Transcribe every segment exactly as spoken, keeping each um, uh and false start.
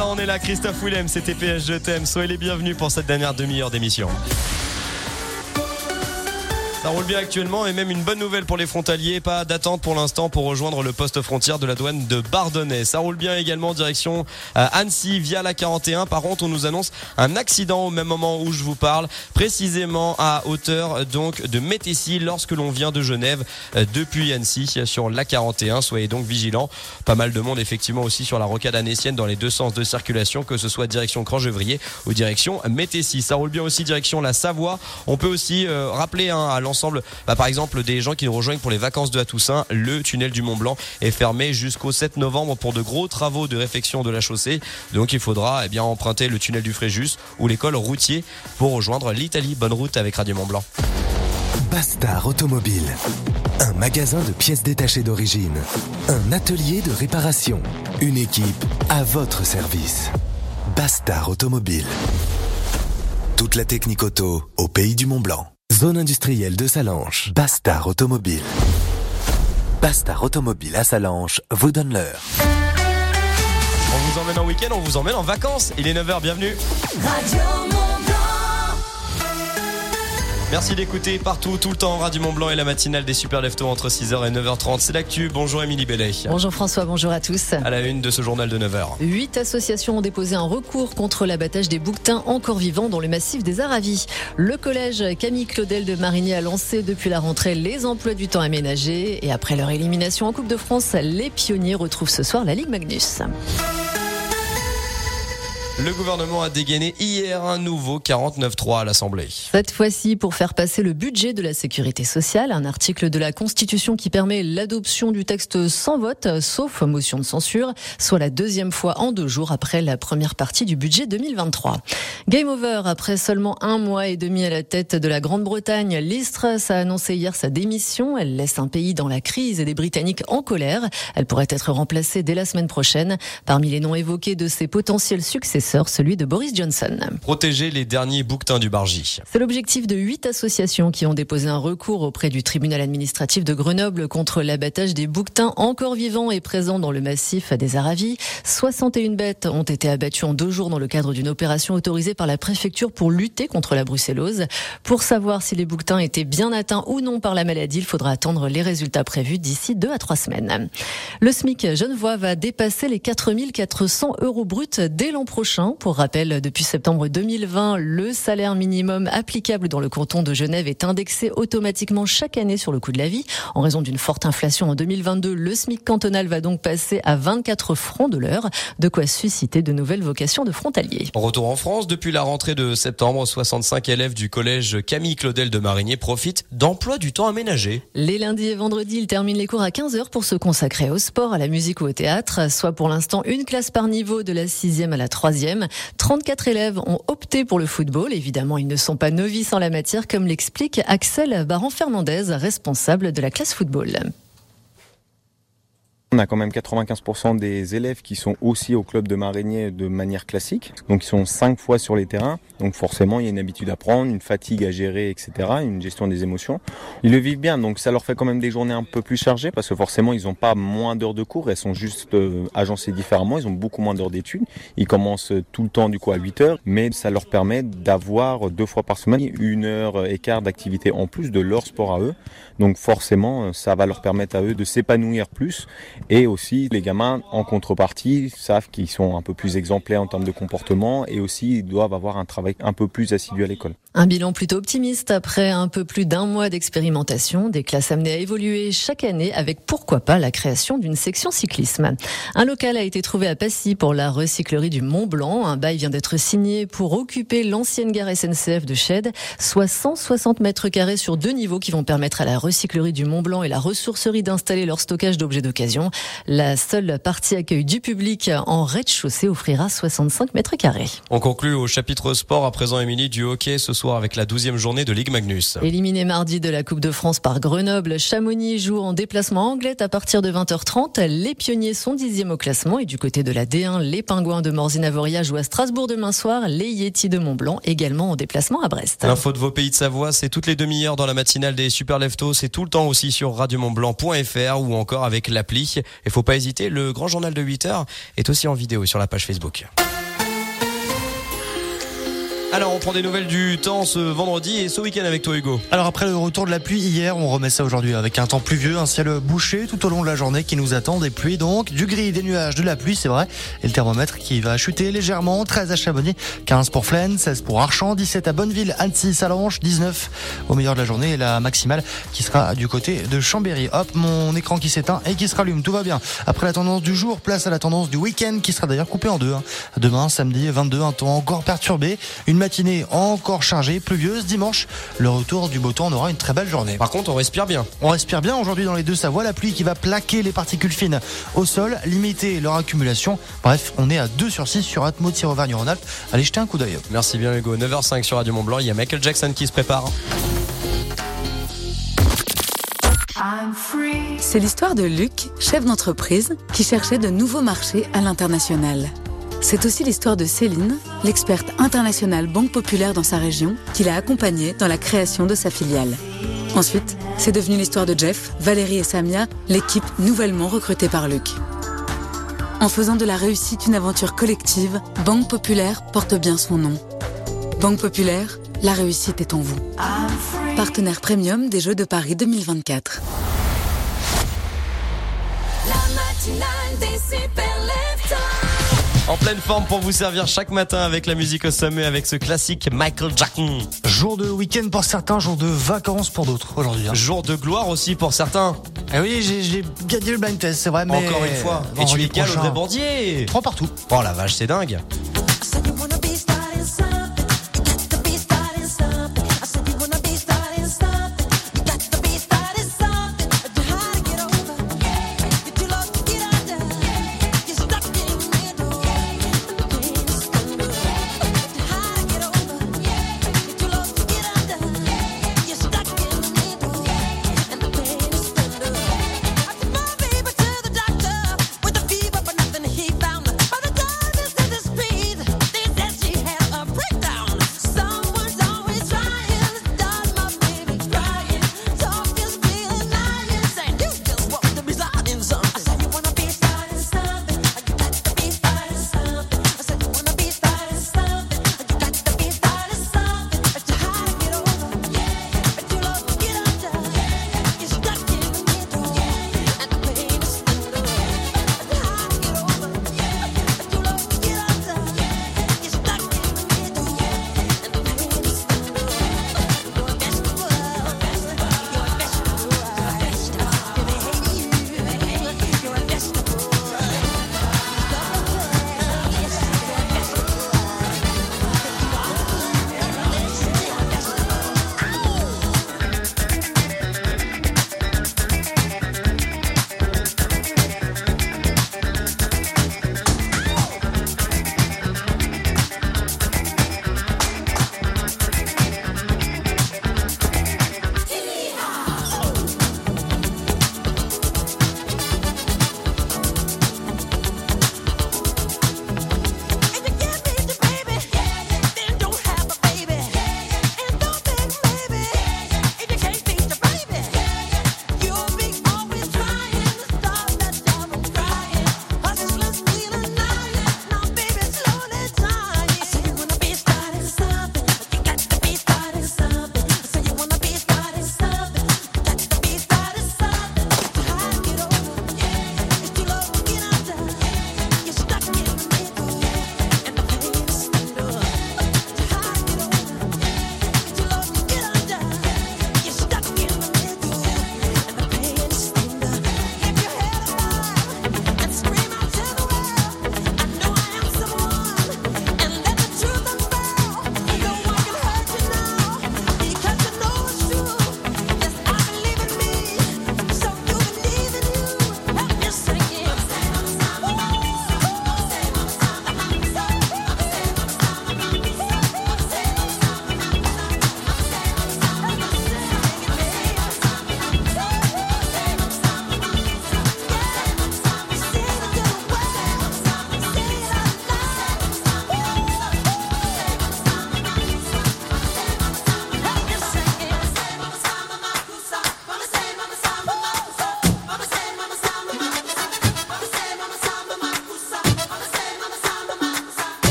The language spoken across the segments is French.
ça, on est là, Christophe Willem, c'était P S Je t'aime. Soyez les bienvenus pour cette dernière demi-heure d'émission. Ça roule bien actuellement et même une bonne nouvelle pour les frontaliers. Pas d'attente pour l'instant pour rejoindre le poste frontière de la douane de Bardonnay. Ça roule bien également en direction euh, Annecy via la quarante et un. Par contre, on nous annonce un accident au même moment où je vous parle, précisément à hauteur donc de Métessy lorsque l'on vient de Genève euh, depuis Annecy sur la quarante et un. Soyez donc vigilants. Pas mal de monde effectivement aussi sur la rocade annécienne dans les deux sens de circulation, que ce soit direction Crangevrier ou direction Métessy. Ça roule bien aussi direction la Savoie. On peut aussi euh, rappeler hein, à ensemble, bah, par exemple des gens qui nous rejoignent pour les vacances de la Toussaint. Le tunnel du Mont Blanc est fermé jusqu'au sept novembre pour de gros travaux de réfection de la chaussée. Donc il faudra eh bien emprunter le tunnel du Fréjus ou l'école routier pour rejoindre l'Italie. Bonne route avec Radio Mont Blanc. Bastard Automobile, un magasin de pièces détachées d'origine, un atelier de réparation, une équipe à votre service. Bastard Automobile. Toute la technique auto au pays du Mont Blanc. Zone industrielle de Salanches, Bastard Automobile. Bastard Automobile à Salanches vous donne l'heure. On vous emmène en week-end, on vous emmène en vacances. Il est neuf heures, bienvenue. Radio Mont Blanc. Merci d'écouter partout, tout le temps Radio Mont Blanc et la matinale des Super Leftos entre six heures et neuf heures trente. C'est l'actu. Bonjour Émilie Bellet. Bonjour François, bonjour à tous. À la une de ce journal de neuf heures. Huit associations ont déposé un recours contre l'abattage des bouquetins encore vivants dans le massif des Aravis. Le collège Camille Claudel de Marigny a lancé depuis la rentrée les emplois du temps aménagés. Et après leur élimination en Coupe de France, les pionniers retrouvent ce soir la Ligue Magnus. Le gouvernement a dégainé hier un nouveau quarante-neuf trois à l'Assemblée. Cette fois-ci pour faire passer le budget de la sécurité sociale, un article de la Constitution qui permet l'adoption du texte sans vote, sauf motion de censure, soit la deuxième fois en deux jours après la première partie du budget deux mille vingt-trois. Game over après seulement un mois et demi à la tête de la Grande-Bretagne. Liz Truss a annoncé hier sa démission. Elle laisse un pays dans la crise et des Britanniques en colère. Elle pourrait être remplacée dès la semaine prochaine. Parmi les noms évoqués de ses potentiels successeurs, celui de Boris Johnson. Protéger les derniers bouquetins du Bargy. C'est l'objectif de huit associations qui ont déposé un recours auprès du tribunal administratif de Grenoble contre l'abattage des bouquetins encore vivants et présents dans le massif des Aravis. soixante et une bêtes ont été abattues en deux jours dans le cadre d'une opération autorisée par la préfecture pour lutter contre la brucellose. Pour savoir si les bouquetins étaient bien atteints ou non par la maladie, il faudra attendre les résultats prévus d'ici deux à trois semaines. Le SMIC genevois va dépasser les quatre mille quatre cents euros bruts dès l'an prochain. Pour rappel, depuis septembre deux mille vingt, le salaire minimum applicable dans le canton de Genève est indexé automatiquement chaque année sur le coût de la vie. En raison d'une forte inflation en deux mille vingt-deux, le SMIC cantonal va donc passer à vingt-quatre francs de l'heure, de quoi susciter de nouvelles vocations de frontaliers. Retour en France, depuis la rentrée de septembre, soixante-cinq élèves du collège Camille Claudel de Marigny profitent d'emplois du temps aménagé. Les lundis et vendredis, ils terminent les cours à quinze heures pour se consacrer au sport, à la musique ou au théâtre, soit pour l'instant une classe par niveau de la sixième à la troisième. trente-quatre élèves ont opté pour le football. Évidemment, ils ne sont pas novices en la matière, comme l'explique Axel Baran-Fernandez, responsable de la classe football. On a quand même quatre-vingt-quinze pour cent des élèves qui sont aussi au club de Marigny de manière classique. Donc ils sont cinq fois sur les terrains. Donc forcément, il y a une habitude à prendre, une fatigue à gérer, et cetera, une gestion des émotions. Ils le vivent bien, donc ça leur fait quand même des journées un peu plus chargées parce que forcément, ils n'ont pas moins d'heures de cours. Elles sont juste euh, agencées différemment. Ils ont beaucoup moins d'heures d'études. Ils commencent tout le temps du coup à huit heures, mais ça leur permet d'avoir deux fois par semaine une heure et quart d'activité en plus de leur sport à eux. Donc forcément, ça va leur permettre à eux de s'épanouir plus. Et aussi, les gamins, en contrepartie, savent qu'ils sont un peu plus exemplaires en termes de comportement et aussi ils doivent avoir un travail un peu plus assidu à l'école. Un bilan plutôt optimiste après un peu plus d'un mois d'expérimentation, des classes amenées à évoluer chaque année avec pourquoi pas la création d'une section cyclisme. Un local a été trouvé à Passy pour la recyclerie du Mont Blanc. Un bail vient d'être signé pour occuper l'ancienne gare S N C F de Chède, soit cent soixante mètres carrés sur deux niveaux qui vont permettre à la recyclerie du Mont Blanc et la ressourcerie d'installer leur stockage d'objets d'occasion. La seule partie accueil du public en rez-de-chaussée offrira soixante-cinq mètres carrés. On conclut au chapitre sport à présent, Émilie, du hockey ce soir avec la douzième journée de Ligue Magnus. Éliminé mardi de la Coupe de France par Grenoble, Chamonix joue en déplacement anglais à partir de vingt heures trente. Les pionniers sont dixième au classement et du côté de la D un, les Pingouins de Morzine-Avoria jouent à Strasbourg demain soir. Les Yétis de Mont-Blanc également en déplacement à Brest. L'info de vos pays de Savoie, c'est toutes les demi-heures dans la matinale des Super Leftos. C'est tout le temps aussi sur radio mont blanc point f r ou encore avec l'appli. Et faut pas hésiter, le grand journal de huit heures est aussi en vidéo sur la page Facebook. Alors on prend des nouvelles du temps ce vendredi et ce week-end avec toi Hugo. Alors après le retour de la pluie hier, on remet ça aujourd'hui avec un temps pluvieux, un ciel bouché tout au long de la journée qui nous attend, des pluies donc, du gris, des nuages, de la pluie c'est vrai, et le thermomètre qui va chuter légèrement, treize à Chamonix, quinze pour Flaine, seize pour Archamps, dix-sept à Bonneville, Annecy, Salanches, dix-neuf au meilleur de la journée et la maximale qui sera du côté de Chambéry. Hop, mon écran qui s'éteint et qui se rallume, tout va bien. Après la tendance du jour, place à la tendance du week-end qui sera d'ailleurs coupée en deux. Hein. Demain, samedi vingt-deux, un temps encore perturbé, une matinée encore chargée, pluvieuse. Dimanche, le retour du beau temps, on aura une très belle journée. Par contre, on respire bien. On respire bien aujourd'hui dans les deux Savoie, la pluie qui va plaquer les particules fines au sol, limiter leur accumulation. Bref, on est à deux sur six sur Atmo-Auvergne-Rhône-Alpes. Allez jeter un coup d'œil. Merci bien Hugo. neuf heures cinq sur Radio Mont-Blanc, il y a Michael Jackson qui se prépare. C'est l'histoire de Luc, chef d'entreprise, qui cherchait de nouveaux marchés à l'international. C'est aussi l'histoire de Céline, l'experte internationale Banque Populaire dans sa région, qui l'a accompagnée dans la création de sa filiale. Ensuite, c'est devenu l'histoire de Jeff, Valérie et Samia, l'équipe nouvellement recrutée par Luc. En faisant de la réussite une aventure collective, Banque Populaire porte bien son nom. Banque Populaire, la réussite est en vous. Partenaire premium des Jeux de Paris deux mille vingt-quatre. La matinale des super leftos. En pleine forme pour vous servir chaque matin avec la musique au sommet, avec ce classique Michael Jackson. Jour de week-end pour certains, jour de vacances pour d'autres aujourd'hui. Hein. Jour de gloire aussi pour certains. Eh oui, j'ai, j'ai gagné le blind test, c'est vrai, mais... Encore une fois. Et tu égales au vrai bandier. Trois partout. Oh la vache, c'est dingue. With the fever, but nothing he found. By the time this is the street.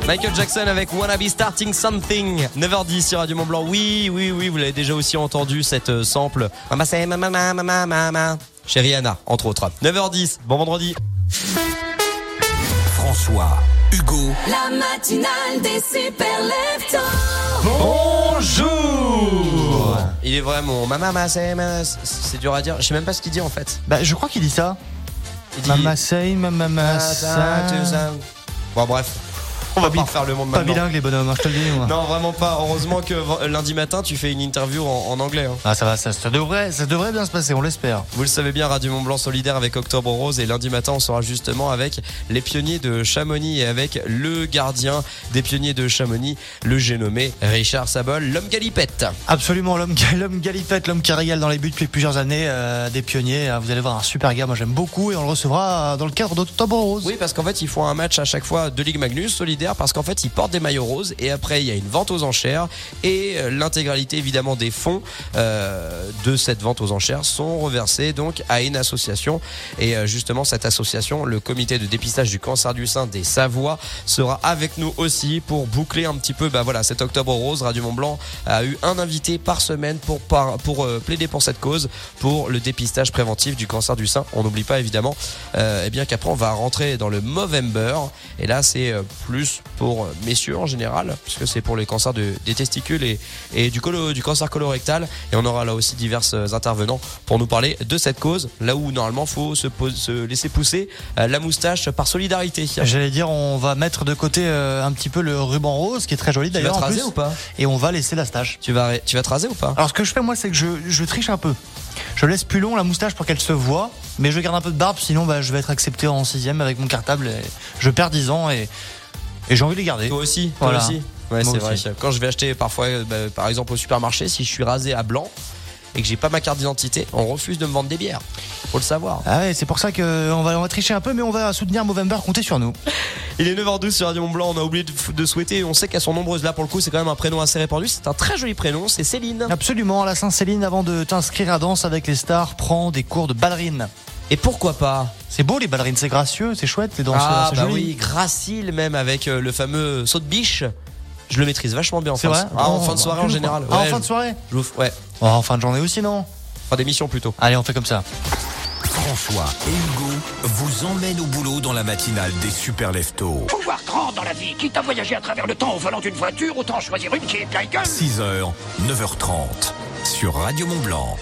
Michael Jackson avec Wanna Be Starting Something. neuf heures dix sur Radio Mont-Blanc. Oui, oui, oui, vous l'avez déjà aussi entendu, cette sample. Mama say mama mama mama mama. Chez Rihanna, entre autres. neuf heures dix, bon vendredi. François, Hugo, La matinale des super leftos. Bonjour. Il est vraiment mama mama say mama. C'est dur à dire. Je sais même pas ce qu'il dit en fait. Bah, je crois qu'il dit ça. Il dit Mama say, mama Ah, say. ça, tout ça. Bon bref. On va pas refaire le monde Pas maintenant. bilingue les bonhommes, hein, je te le dis. Moi. Non, vraiment pas. Heureusement que v- lundi matin, tu fais une interview en, en anglais. Hein. Ah ça va, ça, ça devrait, ça devrait bien se passer, on l'espère. Vous le savez bien, Radio Mont-Blanc solidaire avec Octobre Rose. Et lundi matin, on sera justement avec les pionniers de Chamonix et avec le gardien des pionniers de Chamonix, le j'ai nommé Richard Sabol, l'homme galipette. Absolument, l'homme, l'homme galipette, l'homme qui régale dans les buts depuis plusieurs années, euh, des pionniers. Vous allez voir un super gars, moi j'aime beaucoup et on le recevra dans le cadre d'Octobre Rose. Oui, parce qu'en fait, ils font un match à chaque fois de Ligue Magnus solidaire parce qu'en fait, ils portent des maillots roses et après, il y a une vente aux enchères et l'intégralité évidemment des fonds euh, de cette vente aux enchères sont reversés donc à une association et euh, justement cette association, le comité de dépistage du cancer du sein des Savoies, sera avec nous aussi pour boucler un petit peu bah voilà cet Octobre Rose. Radio Mont-Blanc a eu un invité par semaine pour par, pour euh, plaider pour cette cause, pour le dépistage préventif du cancer du sein. On n'oublie pas évidemment euh, eh bien qu'après on va rentrer dans le Movember et là c'est euh, plus pour messieurs en général puisque c'est pour les cancers de, des testicules et, et du, colo, du cancer colorectal et on aura là aussi divers intervenants pour nous parler de cette cause là où normalement faut se, pose, se laisser pousser euh, la moustache par solidarité. J'allais dire, on va mettre de côté euh, un petit peu le ruban rose qui est très joli Tu vas d'ailleurs te en raser plus, ou pas et on va laisser la stache. tu vas, tu vas te raser ou pas Alors ce que je fais moi c'est que je, je triche un peu. Je laisse plus long la moustache pour qu'elle se voie, mais je garde un peu de barbe sinon bah, je vais être accepté en sixième avec mon cartable et je perds dix ans et, et j'ai envie de les garder. Toi aussi, toi Voilà. aussi. Ouais, Moi c'est aussi. vrai. Quand je vais acheter parfois, bah, par exemple au supermarché, si je suis rasé à blanc et que j'ai pas ma carte d'identité, on refuse de me vendre des bières. Faut le savoir. Ah ouais, c'est pour ça qu'on va, on va tricher un peu, mais on va soutenir Movember, comptez sur nous. Il est neuf heures douze sur Radio Mont-Blanc. On a oublié de, de souhaiter. On sait qu'elles sont nombreuses là pour le coup. C'est quand même un prénom assez répandu. C'est un très joli prénom. C'est Céline. Absolument, la Saint-Céline, avant de t'inscrire à Danse avec les stars, prends des cours de ballerine. Et pourquoi pas C'est beau les ballerines, c'est gracieux, c'est chouette les danseurs, Ah c'est bah joli. oui, gracile même avec euh, le fameux saut de biche. Je le maîtrise vachement bien. En C'est fin, vrai ah, en Bon, fin de bah, soirée tu en nous général. feras. Ah, en Ouais, fin de soirée je vous- Ouais. Oh, en fin de journée aussi, non Fin d'émission plutôt. Allez, on fait comme ça. François et Hugo vous emmènent au boulot dans la matinale des super leftos. Faut voir grand dans la vie. Quitte à voyager à travers le temps au volant d'une voiture, autant choisir une qui est plein gueule. six heures, neuf heures trente sur Radio Mont-Blanc.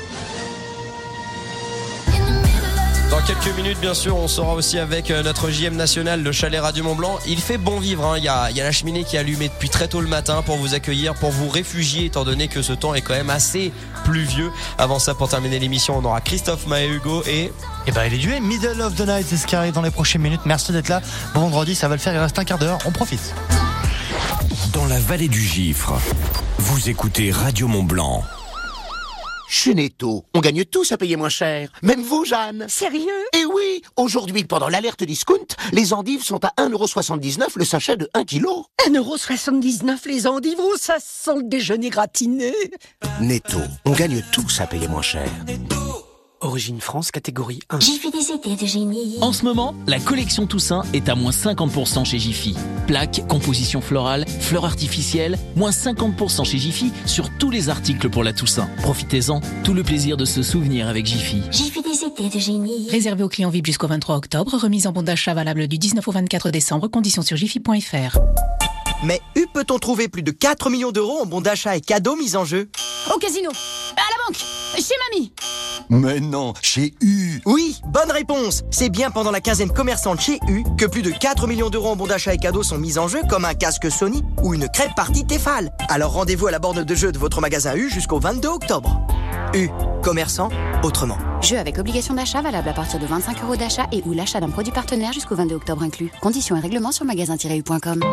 Dans quelques minutes, bien sûr, on sera aussi avec euh, notre J M national, le chalet Radio Mont-Blanc. Il fait bon vivre, hein. il, y a, il y a la cheminée qui est allumée depuis très tôt le matin pour vous accueillir, pour vous réfugier, étant donné que ce temps est quand même assez pluvieux. Avant ça, pour terminer l'émission, on aura Christophe, Maë, Hugo et... Et bah, il est dué, Middle of the Night, c'est ce qui arrive dans les prochaines minutes. Merci d'être là. Bon vendredi, ça va le faire, il reste un quart d'heure, on profite. Dans la vallée du Gifre, vous écoutez Radio Mont-Blanc. Chez Netto, on gagne tous à payer moins cher. Même vous, Jeanne. Sérieux? Et oui, aujourd'hui, pendant l'alerte discount, les endives sont à un euro soixante-dix-neuf le sachet de un kilo. un euro soixante-dix-neuf les endives, oh, ça sent le déjeuner gratiné. Netto, on gagne tous à payer moins cher. Origine France, catégorie un. J'ai fait des idées de génie. En ce moment, la collection Toussaint est à moins cinquante pour cent chez Jiffy. Plaques, composition florale, fleurs artificielles, moins cinquante pour cent chez Jiffy sur tous les articles pour la Toussaint. Profitez-en, tout le plaisir de se souvenir avec Jiffy. J'ai fait des idées de génie. Réservé aux clients V I P jusqu'au vingt-trois octobre, remise en bon d'achat valable du dix-neuf au vingt-quatre décembre, conditions sur jiffy point f r. Mais où peut-on trouver plus de quatre millions d'euros en bons d'achat et cadeaux mis en jeu? Au casino, à la banque, chez mamie. Mais non, chez U. Oui, bonne réponse. C'est bien pendant la quinzaine commerçante chez U que plus de quatre millions d'euros en bons d'achat et cadeaux sont mis en jeu, comme un casque Sony ou une crêpe partie Tefal. Alors rendez-vous à la borne de jeu de votre magasin U jusqu'au vingt-deux octobre. U, commerçant autrement. Jeu avec obligation d'achat valable à partir de vingt-cinq euros d'achat et ou l'achat d'un produit partenaire jusqu'au vingt-deux octobre inclus. Conditions et règlements sur magasin tiret u point com.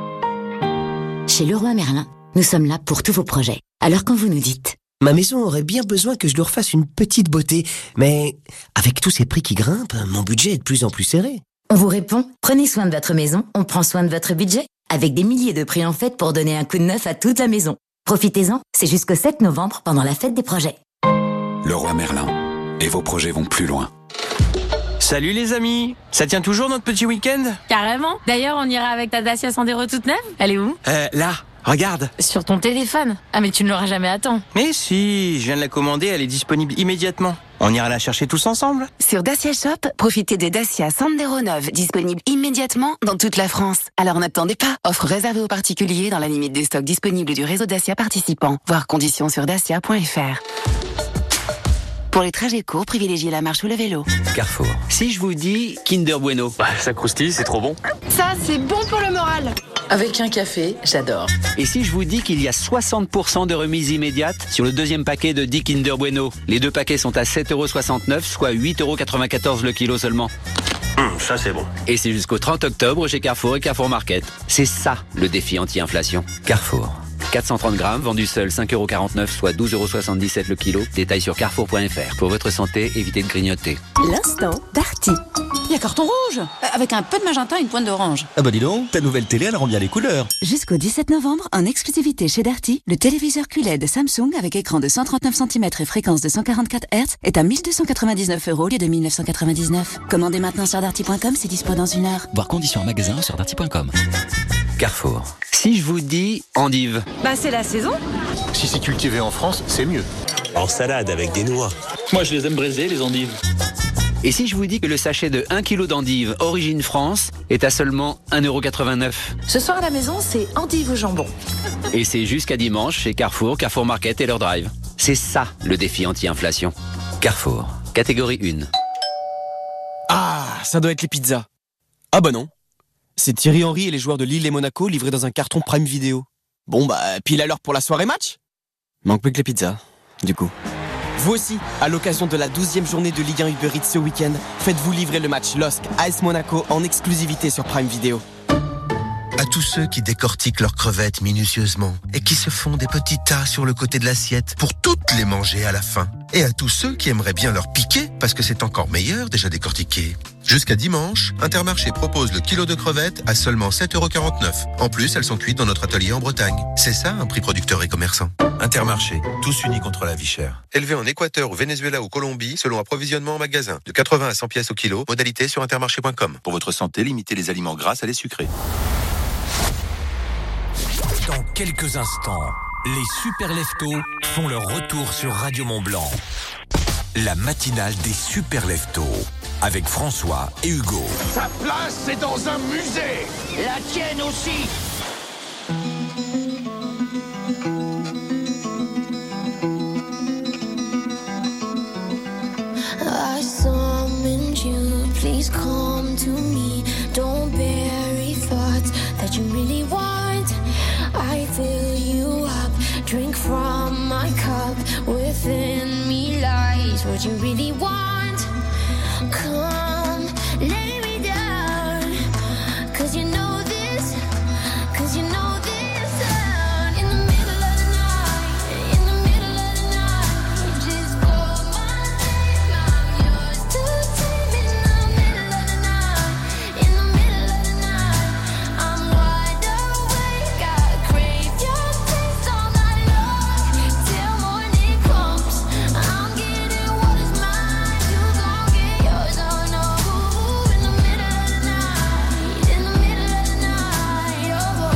Chez Leroy Merlin, nous sommes là pour tous vos projets. Alors quand vous nous dites... Ma maison aurait bien besoin que je lui refasse une petite beauté, mais avec tous ces prix qui grimpent, mon budget est de plus en plus serré. On vous répond, prenez soin de votre maison, on prend soin de votre budget. Avec des milliers de prix en fête pour donner un coup de neuf à toute la maison. Profitez-en, c'est jusqu'au sept novembre pendant la fête des projets. Leroy Merlin. Et vos projets vont plus loin. Salut les amis, ça tient toujours notre petit week-end ? Carrément. D'ailleurs, on ira avec ta Dacia Sandero toute neuve. Elle est où ? Euh, là, regarde. Sur ton téléphone. Ah mais tu ne l'auras jamais à temps. Mais si, je viens de la commander, elle est disponible immédiatement. On ira la chercher tous ensemble. Sur Dacia Shop, profitez des Dacia Sandero neuves, disponibles immédiatement dans toute la France. Alors n'attendez pas. Offre réservée aux particuliers dans la limite des stocks disponibles du réseau Dacia participant. Voir conditions sur dacia point f r. Pour les trajets courts, privilégiez la marche ou le vélo. Carrefour. Si je vous dis Kinder Bueno. Bah, ça croustille, c'est trop bon. Ça, c'est bon pour le moral. Avec un café, j'adore. Et si je vous dis qu'il y a soixante pour cent de remise immédiate sur le deuxième paquet de dix Kinder Bueno. Les deux paquets sont à sept euros soixante-neuf, soit huit euros quatre-vingt-quatorze le kilo seulement. Mmh, ça c'est bon. Et c'est jusqu'au trente octobre chez Carrefour et Carrefour Market. C'est ça le défi anti-inflation. Carrefour. quatre cent trente grammes, vendu seul cinq euros quarante-neuf, soit douze euros soixante-dix-sept le kilo. Détail sur carrefour point f r. Pour votre santé, évitez de grignoter. L'instant Darty. Il y a carton rouge, avec un peu de magenta et une pointe d'orange. Ah bah dis donc, ta nouvelle télé, elle rend bien les couleurs. Jusqu'au dix-sept novembre, en exclusivité chez Darty, le téléviseur Q L E D Samsung avec écran de cent trente-neuf centimètres et fréquence de cent quarante-quatre hertz est à mille deux cent quatre-vingt-dix-neuf euros au lieu de mille neuf cent quatre-vingt-dix-neuf. Commandez maintenant sur darty point com, c'est dispo dans une heure. Voir conditions en magasin sur darty point com. Carrefour. Si je vous dis endive. Bah c'est la saison. Si c'est cultivé en France, c'est mieux. En salade avec des noix. Moi je les aime braisées, les endives. Et si je vous dis que le sachet de un kilo d'endives origine France est à seulement un euro quatre-vingt-neuf. Ce soir à la maison, c'est endive au jambon. Et c'est jusqu'à dimanche chez Carrefour, Carrefour Market et leur drive. C'est ça le défi anti-inflation. Carrefour. Catégorie un. Ah, ça doit être les pizzas. Ah bah non. C'est Thierry Henry et les joueurs de Lille et Monaco livrés dans un carton Prime Video. Bon bah, pile à l'heure pour la soirée match. Manque plus que les pizzas, du coup. Vous aussi, à l'occasion de la douzième journée de Ligue un Uber Eats ce week-end, faites-vous livrer le match L O S C A S Monaco en exclusivité sur Prime Video. À tous ceux qui décortiquent leurs crevettes minutieusement et qui se font des petits tas sur le côté de l'assiette pour toutes les manger à la fin. Et à tous ceux qui aimeraient bien leur piquer parce que c'est encore meilleur déjà décortiqué. Jusqu'à dimanche, Intermarché propose le kilo de crevettes à seulement sept euros quarante-neuf. En plus, elles sont cuites dans notre atelier en Bretagne. C'est ça un prix producteur et commerçant. Intermarché, tous unis contre la vie chère. Élevé en Équateur, au Venezuela ou Colombie, selon approvisionnement en magasin. De quatre-vingts à cent pièces au kilo, modalité sur intermarché point com. Pour votre santé, limitez les aliments gras à les sucrés. Dans quelques instants, les Super Leftos font leur retour sur Radio Mont-Blanc. La matinale des Super Leftos avec François et Hugo. Sa place, c'est dans un musée. La tienne aussi. I summoned you, please come to me. Don't bury thoughts that you really want. I fill you up, drink from my cup. Within me lies what you really want. Come, lay me down, cause you know this, cause you know this. In the middle of the night, in the middle of the night, just call my name, I'm yours to take. In the middle of the night, in the middle of the night, I'm wide awake, I crave your taste all night long, till morning comes. I'm getting what is mine, you gon' get yours, oh no. In the middle of the night, in the middle of the night, oh.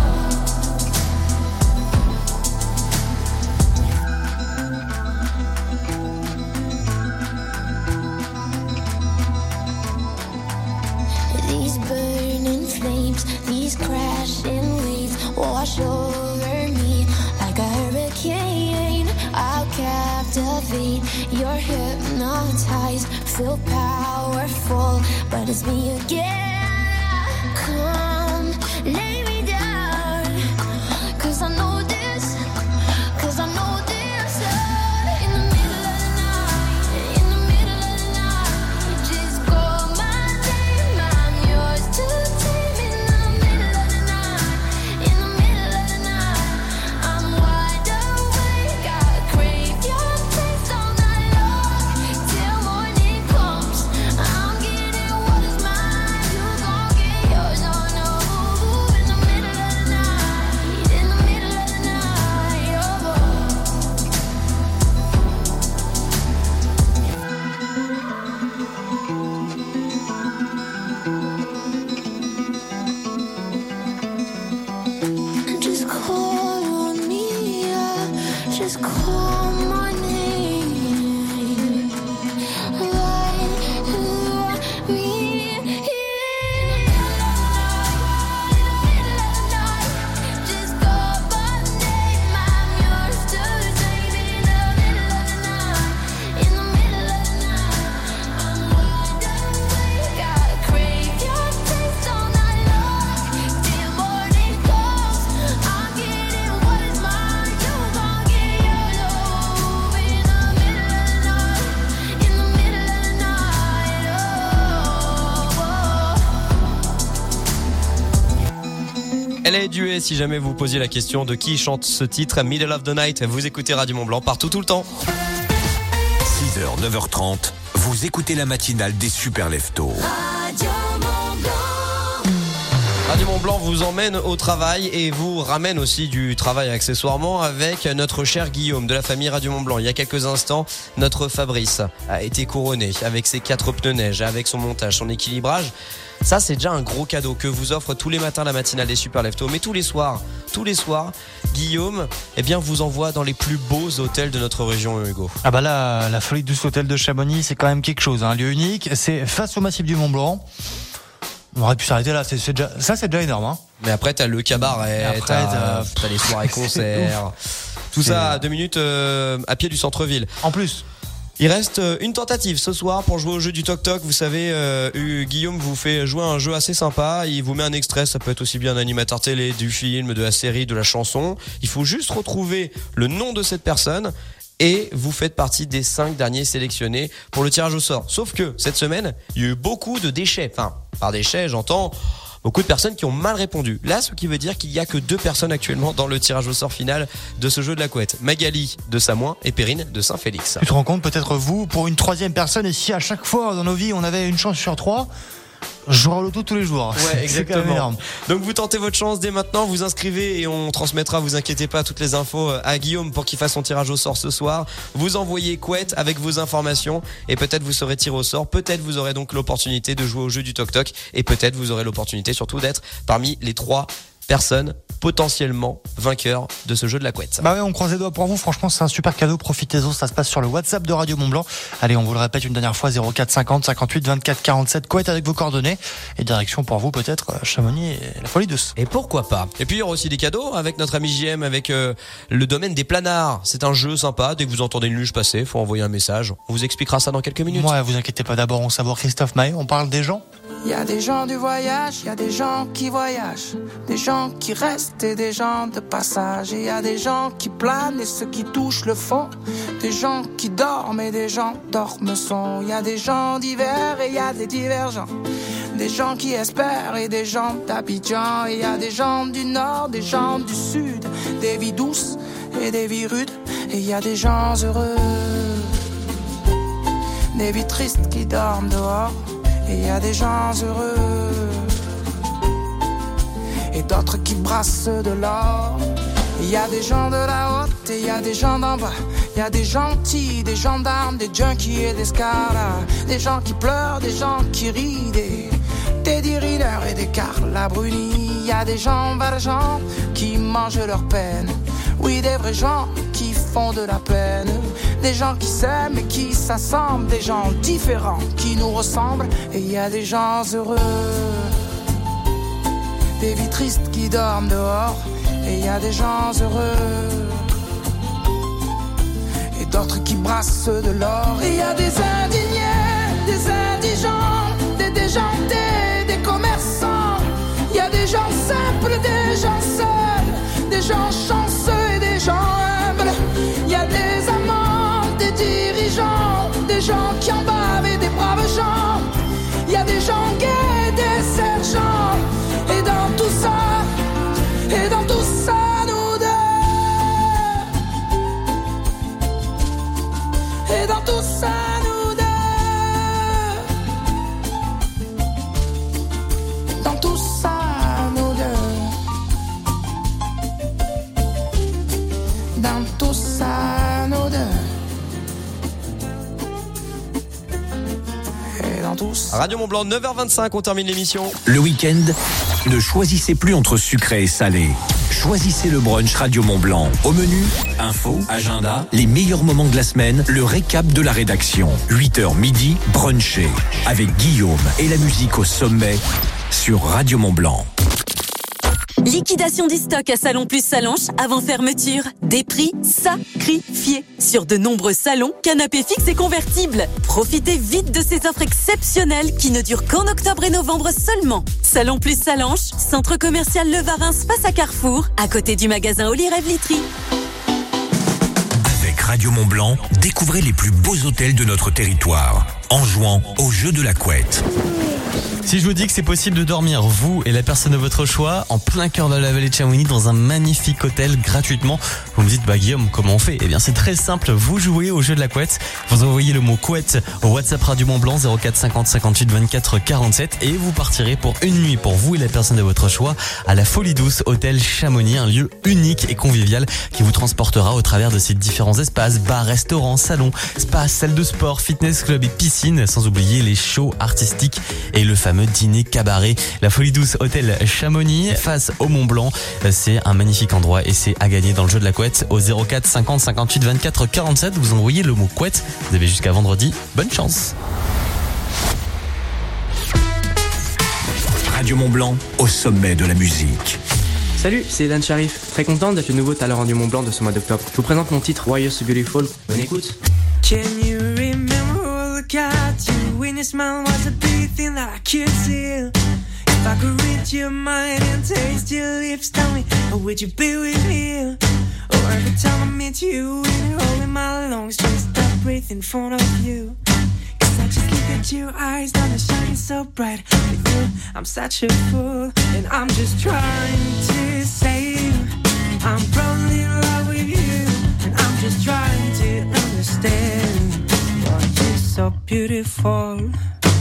These burning flames, these crashing waves wash over me like a hurricane. I'll captivate, you're hypnotized, feel powerful, but it's me again. Come, lay me down, cause I know this, cause I know this. In the middle of the night, in the middle of the night, just call my name, I'm yours to take. In the middle of the night, in the middle of the night, I'm wide awake, I crave your taste all night long, till morning comes. I'm getting what is mine, you gon' get yours, oh no. L A Duet, si jamais vous posiez la question de qui chante ce titre, Middle of the Night, vous écoutez Radio Mont-Blanc partout tout le temps. six heures, neuf heures trente, vous écoutez la matinale des Super Leftos. Radio Mont-Blanc. Radio Mont-Blanc vous emmène au travail et vous ramène aussi du travail accessoirement avec notre cher Guillaume de la famille Radio Mont-Blanc. Il y a quelques instants, notre Fabrice a été couronné avec ses quatre pneus neige, avec son montage, son équilibrage. Ça, c'est déjà un gros cadeau que vous offre tous les matins la matinale des Super Leftos. Mais tous les soirs, tous les soirs, Guillaume, eh bien, vous envoie dans les plus beaux hôtels de notre région, Hugo. Ah bah là, la Folie Douce Hôtel de Chamonix, c'est quand même quelque chose, un lieu unique. C'est face au massif du Mont-Blanc. On aurait pu s'arrêter là, c'est, c'est déjà, ça c'est déjà énorme. Hein. Mais après, t'as le cabaret, après, t'as, t'as... t'as les soirées concerts. Tout c'est... ça à deux minutes euh, à pied du centre-ville. En plus. Il reste une tentative ce soir pour jouer au jeu du Toc Toc. Vous savez, euh, Guillaume vous fait jouer à un jeu assez sympa. Il vous met un extrait, ça peut être aussi bien un animateur télé, du film, de la série, de la chanson. Il faut juste retrouver le nom de cette personne. Et vous faites partie des cinq derniers sélectionnés pour le tirage au sort. Sauf que cette semaine, il y a eu beaucoup de déchets. Enfin, par déchets, j'entends beaucoup de personnes qui ont mal répondu. Là, ce qui veut dire qu'il y a que deux personnes actuellement dans le tirage au sort final de ce jeu de la couette. Magali de Samoin et Perrine de Saint-Félix. Tu te rends compte, peut-être vous, pour une troisième personne, et si à chaque fois dans nos vies on avait une chance sur trois, je joue au loto tous les jours. Ouais, exactement. Donc vous tentez votre chance dès maintenant, vous inscrivez et on transmettra, vous inquiétez pas, toutes les infos à Guillaume pour qu'il fasse son tirage au sort ce soir. Vous envoyez couette avec vos informations et peut-être vous serez tiré au sort. Peut-être vous aurez donc l'opportunité de jouer au jeu du Toc Toc et peut-être vous aurez l'opportunité surtout d'être parmi les trois personnes potentiellement vainqueurs de ce jeu de la couette. Bah ouais, on croise les doigts pour vous. Franchement, c'est un super cadeau. Profitez-en. Ça se passe sur le WhatsApp de Radio Mont-Blanc. Allez, on vous le répète une dernière fois, zéro quatre cinquante cinquante-huit vingt-quatre quarante-sept. Couette avec vos coordonnées. Et direction pour vous, peut-être, Chamonix et la Folie Douce. Et pourquoi pas. Et puis, il y aura aussi des cadeaux avec notre ami J M, avec euh, le domaine des planards. C'est un jeu sympa. Dès que vous entendez une luge passer, faut envoyer un message. On vous expliquera ça dans quelques minutes. Ouais, vous inquiétez pas. D'abord, on savoir Christophe Maé. On parle des gens. Il y a des gens du voyage, il y a des gens qui voyagent, des gens qui restent et des gens de passage. Et il y a des gens qui planent et ceux qui touchent le fond, des gens qui dorment et des gens dorment son. Il y a des gens divers et il y a des divergents, des gens qui espèrent et des gens d'Abidjan. Et il y a des gens du nord, des gens du sud, des vies douces et des vies rudes. Et il y a des gens heureux, des vies tristes qui dorment dehors. Et il y a des gens heureux et d'autres qui brassent de l'or. Il y a des gens de la haute et il y a des gens d'en bas. Il y a des gentils, des gendarmes, des junkies et des scars. Des gens qui pleurent, des gens qui rient, des Teddy Riner et des Carla Bruni. Il y a des gens valjean qui mangent leur peine. Oui, des vrais gens qui font de la peine. Des gens qui s'aiment et qui s'assemblent. Des gens différents qui nous ressemblent. Et il y a des gens heureux, des vies tristes qui dorment dehors. Et il y a des gens heureux et d'autres qui brassent de l'or. Et il y a des indignés, des indigents, des déjantés, des commerçants. Il y a des gens simples, des gens seuls, des gens chanceux et des gens humbles. Il y a des amants, des dirigeants, des gens qui en bavent et des braves gens. Il y a des gens gays, des sergents. Et dans tout ça, et dans tout ça, nous deux. Et dans tout ça, nous deux. Dans tout ça, nous deux. Dans tout ça, nous deux. Et dans tout ça. Radio Mont-Blanc, neuf heures vingt-cinq, on termine l'émission. Le week-end, ne choisissez plus entre sucré et salé. Choisissez le brunch Radio Mont-Blanc. Au menu, info, agenda, les meilleurs moments de la semaine, le récap de la rédaction. huit heures midi, brunché. Avec Guillaume et la musique au sommet sur Radio Mont-Blanc. Liquidation du stock à Salon Plus Salonche avant fermeture. Des prix sacrifiés sur de nombreux salons, canapés fixes et convertibles. Profitez vite de ces offres exceptionnelles qui ne durent qu'en octobre et novembre seulement. Salon Plus Salonche, centre commercial Le Varin face à Carrefour, à côté du magasin Oli Rêve Litry. Avec Radio Mont-Blanc, découvrez les plus beaux hôtels de notre territoire en jouant au jeu de la couette. Si je vous dis que c'est possible de dormir, vous et la personne de votre choix, en plein cœur de la vallée de Chamonix, dans un magnifique hôtel gratuitement, vous me dites, bah Guillaume, comment on fait? Eh bien c'est très simple, vous jouez au jeu de la couette, vous envoyez le mot couette au WhatsApp Radio Mont Blanc zéro quatre cinquante cinquante-huit vingt-quatre quarante-sept et vous partirez pour une nuit pour vous et la personne de votre choix à la Folie Douce Hôtel Chamonix, un lieu unique et convivial qui vous transportera au travers de ses différents espaces, bars, restaurants, salons, spas, salles de sport, fitness club et piscine, sans oublier les shows artistiques et le fameux dîner cabaret. La Folie Douce Hôtel Chamonix face au Mont Blanc, c'est un magnifique endroit et c'est à gagner dans le jeu de la couette au zéro quatre cinquante cinquante-huit vingt-quatre quarante-sept. Vous envoyez le mot couette, vous avez jusqu'à vendredi, bonne chance. Radio Mont Blanc, au sommet de la musique. Salut, c'est Ilan Sharif. Très content d'être le nouveau talent du Mont Blanc de ce mois d'octobre. Je vous présente mon titre Why You're So Beautiful. Bonne écoute. Can you remember all the got you when your smile was a big thing that I could see? If I could read your mind and taste your lips, tell me, or would you be with me? Or every time I meet you, when you're holding my lungs, just stop breathing in front of you. Cause I just look at your eyes, now they're shining so bright. With you, I'm such a fool, and I'm just trying to say I'm probably in love with you, and I'm just trying to understand why you're so beautiful.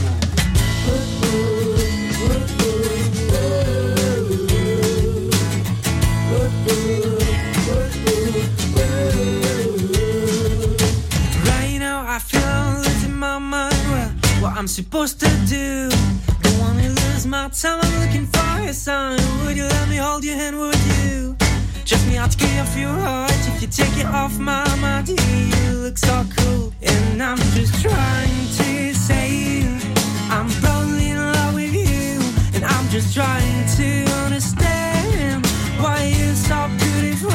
Right now I feel I'm losing my mind. Well, what I'm supposed to do? Don't wanna lose my time, I'm looking for a sign. Would you let me hold your hand, would you? Just me out to get off your heart. If you take it off my mind, you look so cool. And I'm just trying to say I'm probably in love with you, and I'm just trying to understand why you're so beautiful.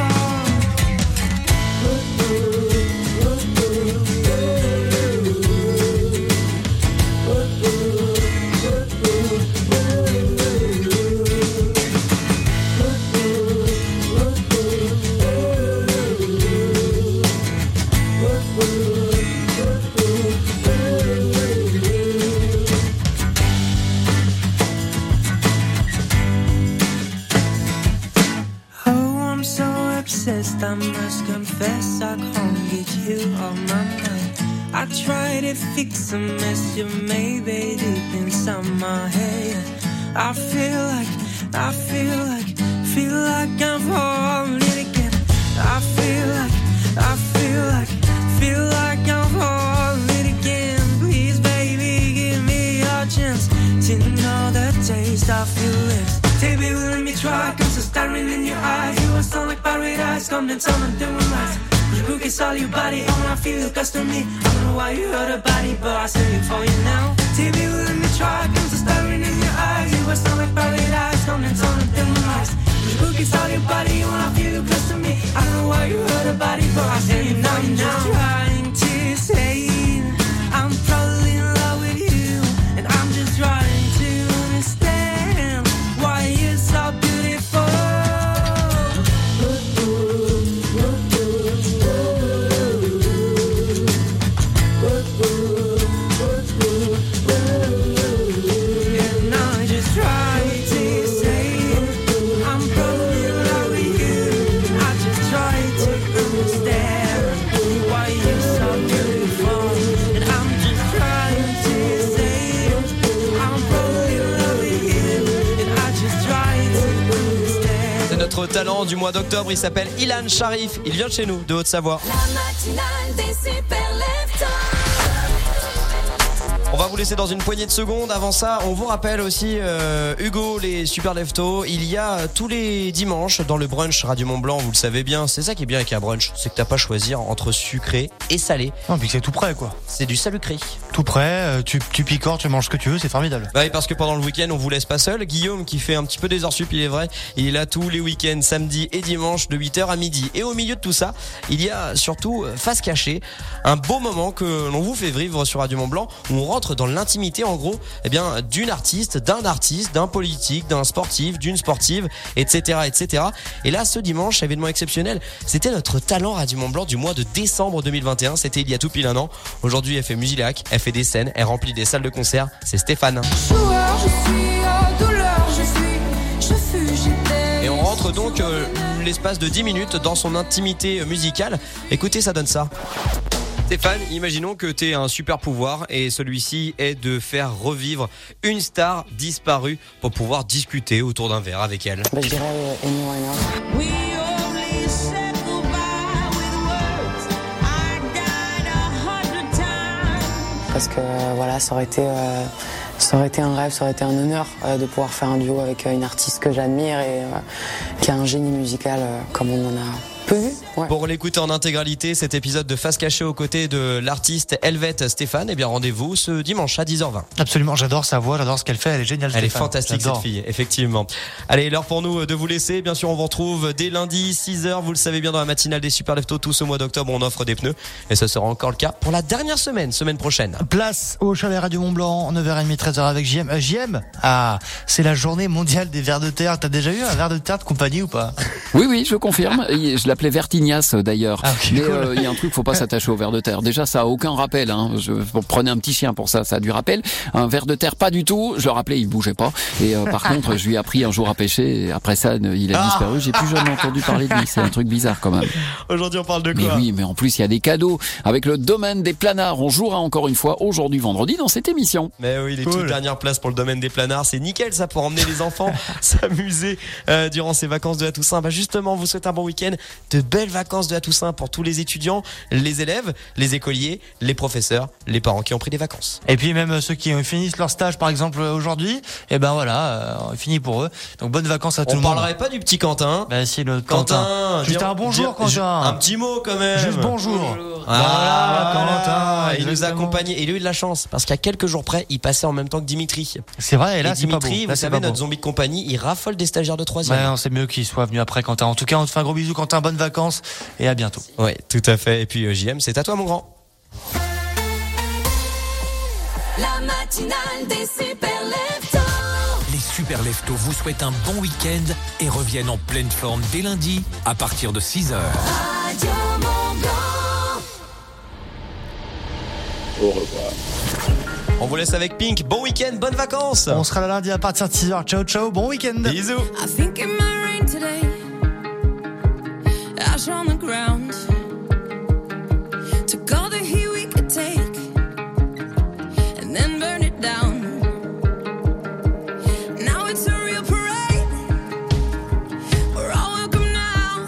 I must confess I can't get you off my mind. I try to fix a mess you made, baby, deep inside my head. I feel like, I feel like, feel like I'm falling again. I feel like, I feel like, feel like I'm falling again. Please, baby, give me a chance to know the taste of your lips. Baby, let me try, cause I'm staring in your eyes. You are sound like paradise, come and tell me doing lies. You could kiss all your body, I wanna feel you close to me. I don't know why you hurt a body, but I say it for you now. Baby, let me try, cause I'm staring in your eyes. You are sound like paradise, come and tell me doing lies. You could kiss all your body, I wanna feel you close to me. I don't know why you hurt a body, but I say it for you now. I'm just trying to say I'm probably in love with you, and I'm just trying to understand why you're so beautiful. And I just try to say I'm probably in love with you. I just try to understand why you're so beautiful. And I'm just trying to say I'm probably in love with you. And I just try to understand. C'est notre talent du mois d'octobre, il s'appelle Ilan Sharif, il vient de chez nous, de Haute-Savoie. La matinale des super leftos. On va vous laisser dans une poignée de secondes. Avant ça, on vous rappelle aussi, euh, Hugo, les super leftos, il y a tous les dimanches dans le brunch Radio Mont Blanc, vous le savez bien, c'est ça qui est bien avec un brunch, c'est que t'as pas à choisir entre sucré et salé. Non, puis c'est tout prêt, quoi. C'est du salucré. Tout prêt, euh, tu, tu picores, tu manges ce que tu veux, c'est formidable. Bah oui, parce que pendant le week-end, on vous laisse pas seul. Guillaume, qui fait un petit peu des heures sup, il est vrai, il est là tous les week-ends, samedi et dimanche, de huit heures à midi. Et au milieu de tout ça, il y a surtout Face Cachée, un beau moment que l'on vous fait vivre sur Radio Mont Blanc, où on rentre rentre dans l'intimité, en gros, eh bien, d'une artiste, d'un artiste, d'un politique, d'un sportif, d'une sportive, et cetera, et cetera. Et là, ce dimanche, événement exceptionnel, c'était notre talent Radio Mont Blanc du mois de décembre deux mille vingt et un. C'était il y a tout pile un an. Aujourd'hui, elle fait Musilac, elle fait des scènes, elle remplit des salles de concert. C'est Stéphane. Joueur, je suis, oh, douleur, je fuis, je fuis, j'étais. Et on rentre donc euh, l'espace de dix minutes dans son intimité musicale. Écoutez, ça donne ça. Stéphane, imaginons que tu aies un super pouvoir et celui-ci est de faire revivre une star disparue pour pouvoir discuter autour d'un verre avec elle. Bah, je dirais euh, Amy Winehouse. Parce que euh, voilà, ça aurait été, euh, ça aurait été un rêve, ça aurait été un honneur euh, de pouvoir faire un duo avec euh, une artiste que j'admire et euh, qui a un génie musical euh, comme on en a peu vu. Ouais. Pour l'écouter en intégralité, cet épisode de Face Cachée aux côtés de l'artiste Helvète Stéphane, eh bien rendez-vous ce dimanche à dix heures vingt. Absolument, j'adore sa voix, j'adore ce qu'elle fait, elle est géniale. Elle Stéphane. est fantastique j'adore. cette fille, effectivement. Allez, l'heure pour nous de vous laisser. Bien sûr, on vous retrouve dès lundi six heures. Vous le savez bien, dans la matinale des Super Leftos, tout ce mois d'octobre, on offre des pneus. Et ce sera encore le cas pour la dernière semaine, semaine prochaine. Place au chalet Radio Mont Blanc, neuf heures trente, treize heures avec J M. Euh, J M, ah, c'est la journée mondiale des vers de terre. T'as déjà eu un ver de terre de compagnie ou pas? Oui, oui, je confirme. Je l'appelais Vertignas d'ailleurs. Ah, okay, mais il cool. euh, y a un truc, faut pas s'attacher au ver de terre. Déjà, ça a aucun rappel. Hein. Je, vous prenez un petit chien pour ça, ça a du rappel. Un ver de terre, pas du tout. Je le rappelais, il bougeait pas. Et euh, par contre, je lui ai appris un jour à pêcher. Et après ça, il a disparu. J'ai plus jamais entendu parler de lui. C'est un truc bizarre quand même. Aujourd'hui, on parle de quoi? Mais oui, mais en plus, il y a des cadeaux avec le domaine des planards. On jouera encore une fois aujourd'hui, vendredi, dans cette émission. Mais oui, les cool. toutes dernières places pour le domaine des planards, c'est nickel ça pour emmener les enfants s'amuser euh, durant ces vacances de la Toussaint. Bah justement, on vous souhaite un bon week-end, de belles vacances de la Toussaint pour tous les étudiants, les élèves, les écoliers, les professeurs, les parents qui ont pris des vacances. Et puis même ceux qui finissent leur stage par exemple aujourd'hui, et ben voilà, euh, fini pour eux. Donc bonnes vacances à tout on le monde. On parlerait pas du petit Quentin. Bah si, le Quentin. Quentin. Juste dire, un bonjour dire, Quentin. Un petit mot quand même. Juste bonjour. bonjour. Ah, voilà, Quentin. Il exactement. nous a accompagnés. Et il a eu de la chance parce qu'à quelques jours près, il passait en même temps que Dimitri. C'est vrai, et là et c'est pas beau. Dimitri, Là, vous savez, notre zombie de compagnie, il raffole des stagiaires de troisième. Ouais, non, c'est mieux qu'il soit venu après Quentin. En tout cas, on te fait un gros bisou Quentin, bonnes vacances et à bientôt. Ouais, tout à fait. Et puis euh, J M, c'est à toi mon grand. La matinale des Super Leftos. Les Super Leftos vous souhaitent un bon week-end et reviennent en pleine forme dès lundi à partir de six heures. Radio Mont Blanc. Au revoir. On vous laisse avec Pink. Bon week-end, bonnes vacances. On sera là lundi à partir de six heures. Ciao, ciao, bon week-end. Bisous. I think it might rain today. Ash on the ground. Took all the heat we could take and then burn it down. Now it's a real parade. We're all welcome now.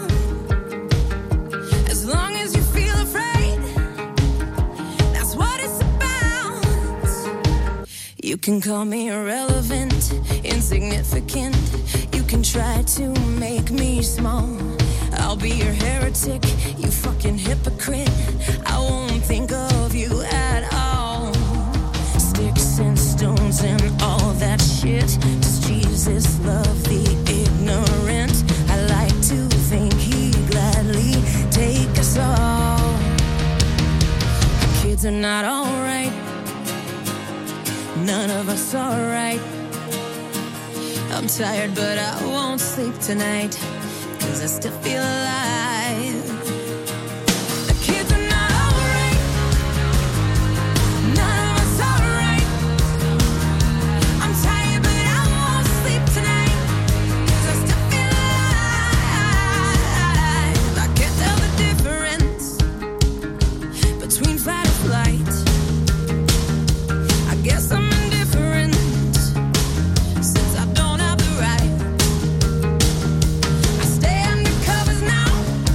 As long as you feel afraid, that's what it's about. You can call me irrelevant, insignificant. You can try to make me small. I'll be your heretic, you fucking hypocrite. I won't think of you at all. Sticks and stones and all that shit. Does Jesus love the ignorant? I like to think he'd gladly take us all. The kids are not alright. None of us are right. I'm tired but I won't sleep tonight, 'cause I still feel alive. The kids are not alright. None of us are right. I'm tired but I won't sleep tonight, 'cause I still feel alive. I can't tell the difference between fight or flight. I guess I'm indifferent since I don't have the right. I stay under covers now.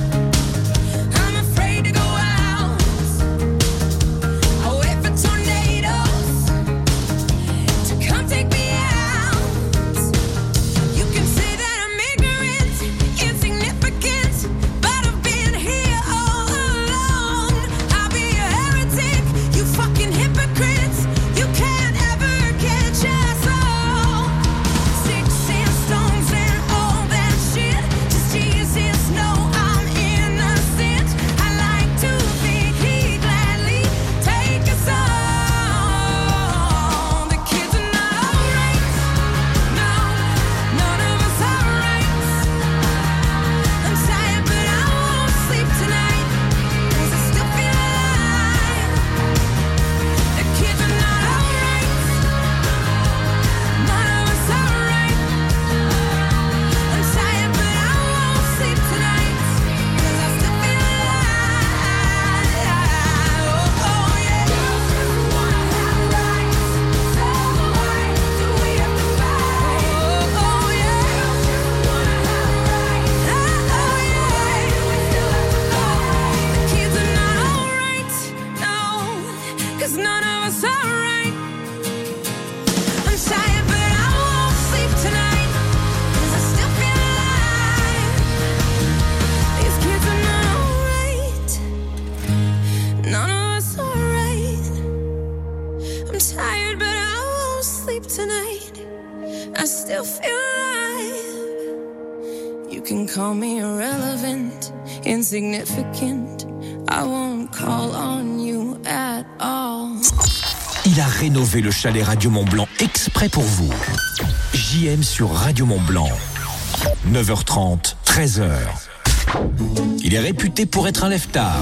still feel alive. You can call me irrelevant, insignificant. I won't call on you at all. Il a rénové le chalet Radio Mont-Blanc exprès pour vous. J M sur Radio Mont-Blanc. neuf heures trente, treize heures. Il est réputé pour être un lève-tard.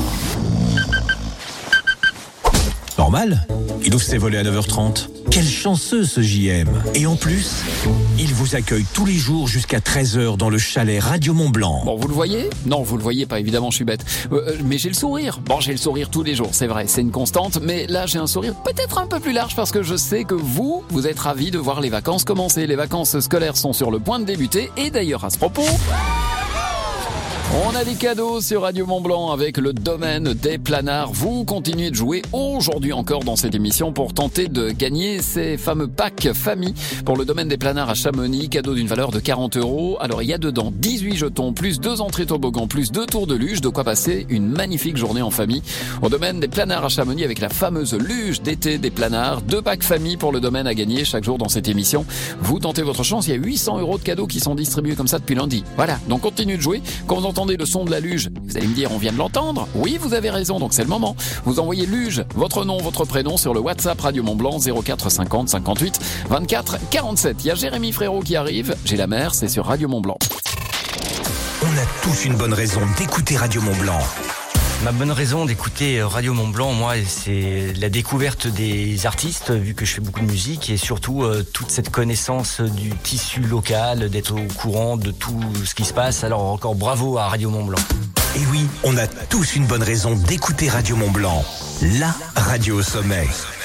Normal, il ouvre ses volets à neuf heures trente. Quel chanceux ce J M. Et en plus, il vous accueille tous les jours jusqu'à treize heures dans le chalet Radio Mont-Blanc. Bon, vous le voyez ? Non, vous le voyez pas, évidemment, je suis bête. Euh, mais j'ai le sourire. Bon, j'ai le sourire tous les jours, c'est vrai, c'est une constante. Mais là, j'ai un sourire peut-être un peu plus large parce que je sais que vous, vous êtes ravis de voir les vacances commencer. Les vacances scolaires sont sur le point de débuter. Et d'ailleurs, à ce propos... on a des cadeaux sur Radio Mont-Blanc avec le domaine des planards. Vous continuez de jouer aujourd'hui encore dans cette émission pour tenter de gagner ces fameux packs famille pour le domaine des planards à Chamonix. Cadeau d'une valeur de quarante euros. Alors il y a dedans dix-huit jetons, plus deux entrées toboggan, plus deux tours de luge. De quoi passer une magnifique journée en famille au domaine des planards à Chamonix avec la fameuse luge d'été des planards. Deux packs famille pour le domaine à gagner chaque jour dans cette émission. Vous tentez votre chance. Il y a huit cents euros de cadeaux qui sont distribués comme ça depuis lundi. Voilà. Donc continuez de jouer. Quand vous entendez le son de la luge, vous allez me dire on vient de l'entendre. Oui, vous avez raison, donc c'est le moment. Vous envoyez luge, votre nom, votre prénom sur le WhatsApp Radio Mont-Blanc zéro quatre cinquante cinquante-huit vingt-quatre quarante-sept. Il y a Jérémy Frérot qui arrive. J'ai la mer, c'est sur Radio Mont-Blanc. On a tous une bonne raison d'écouter Radio Mont-Blanc. Ma bonne raison d'écouter Radio Mont-Blanc, moi, c'est la découverte des artistes, vu que je fais beaucoup de musique, et surtout euh, toute cette connaissance du tissu local, d'être au courant de tout ce qui se passe. Alors encore bravo à Radio Mont-Blanc. Et oui, on a tous une bonne raison d'écouter Radio Mont-Blanc, la radio au sommet.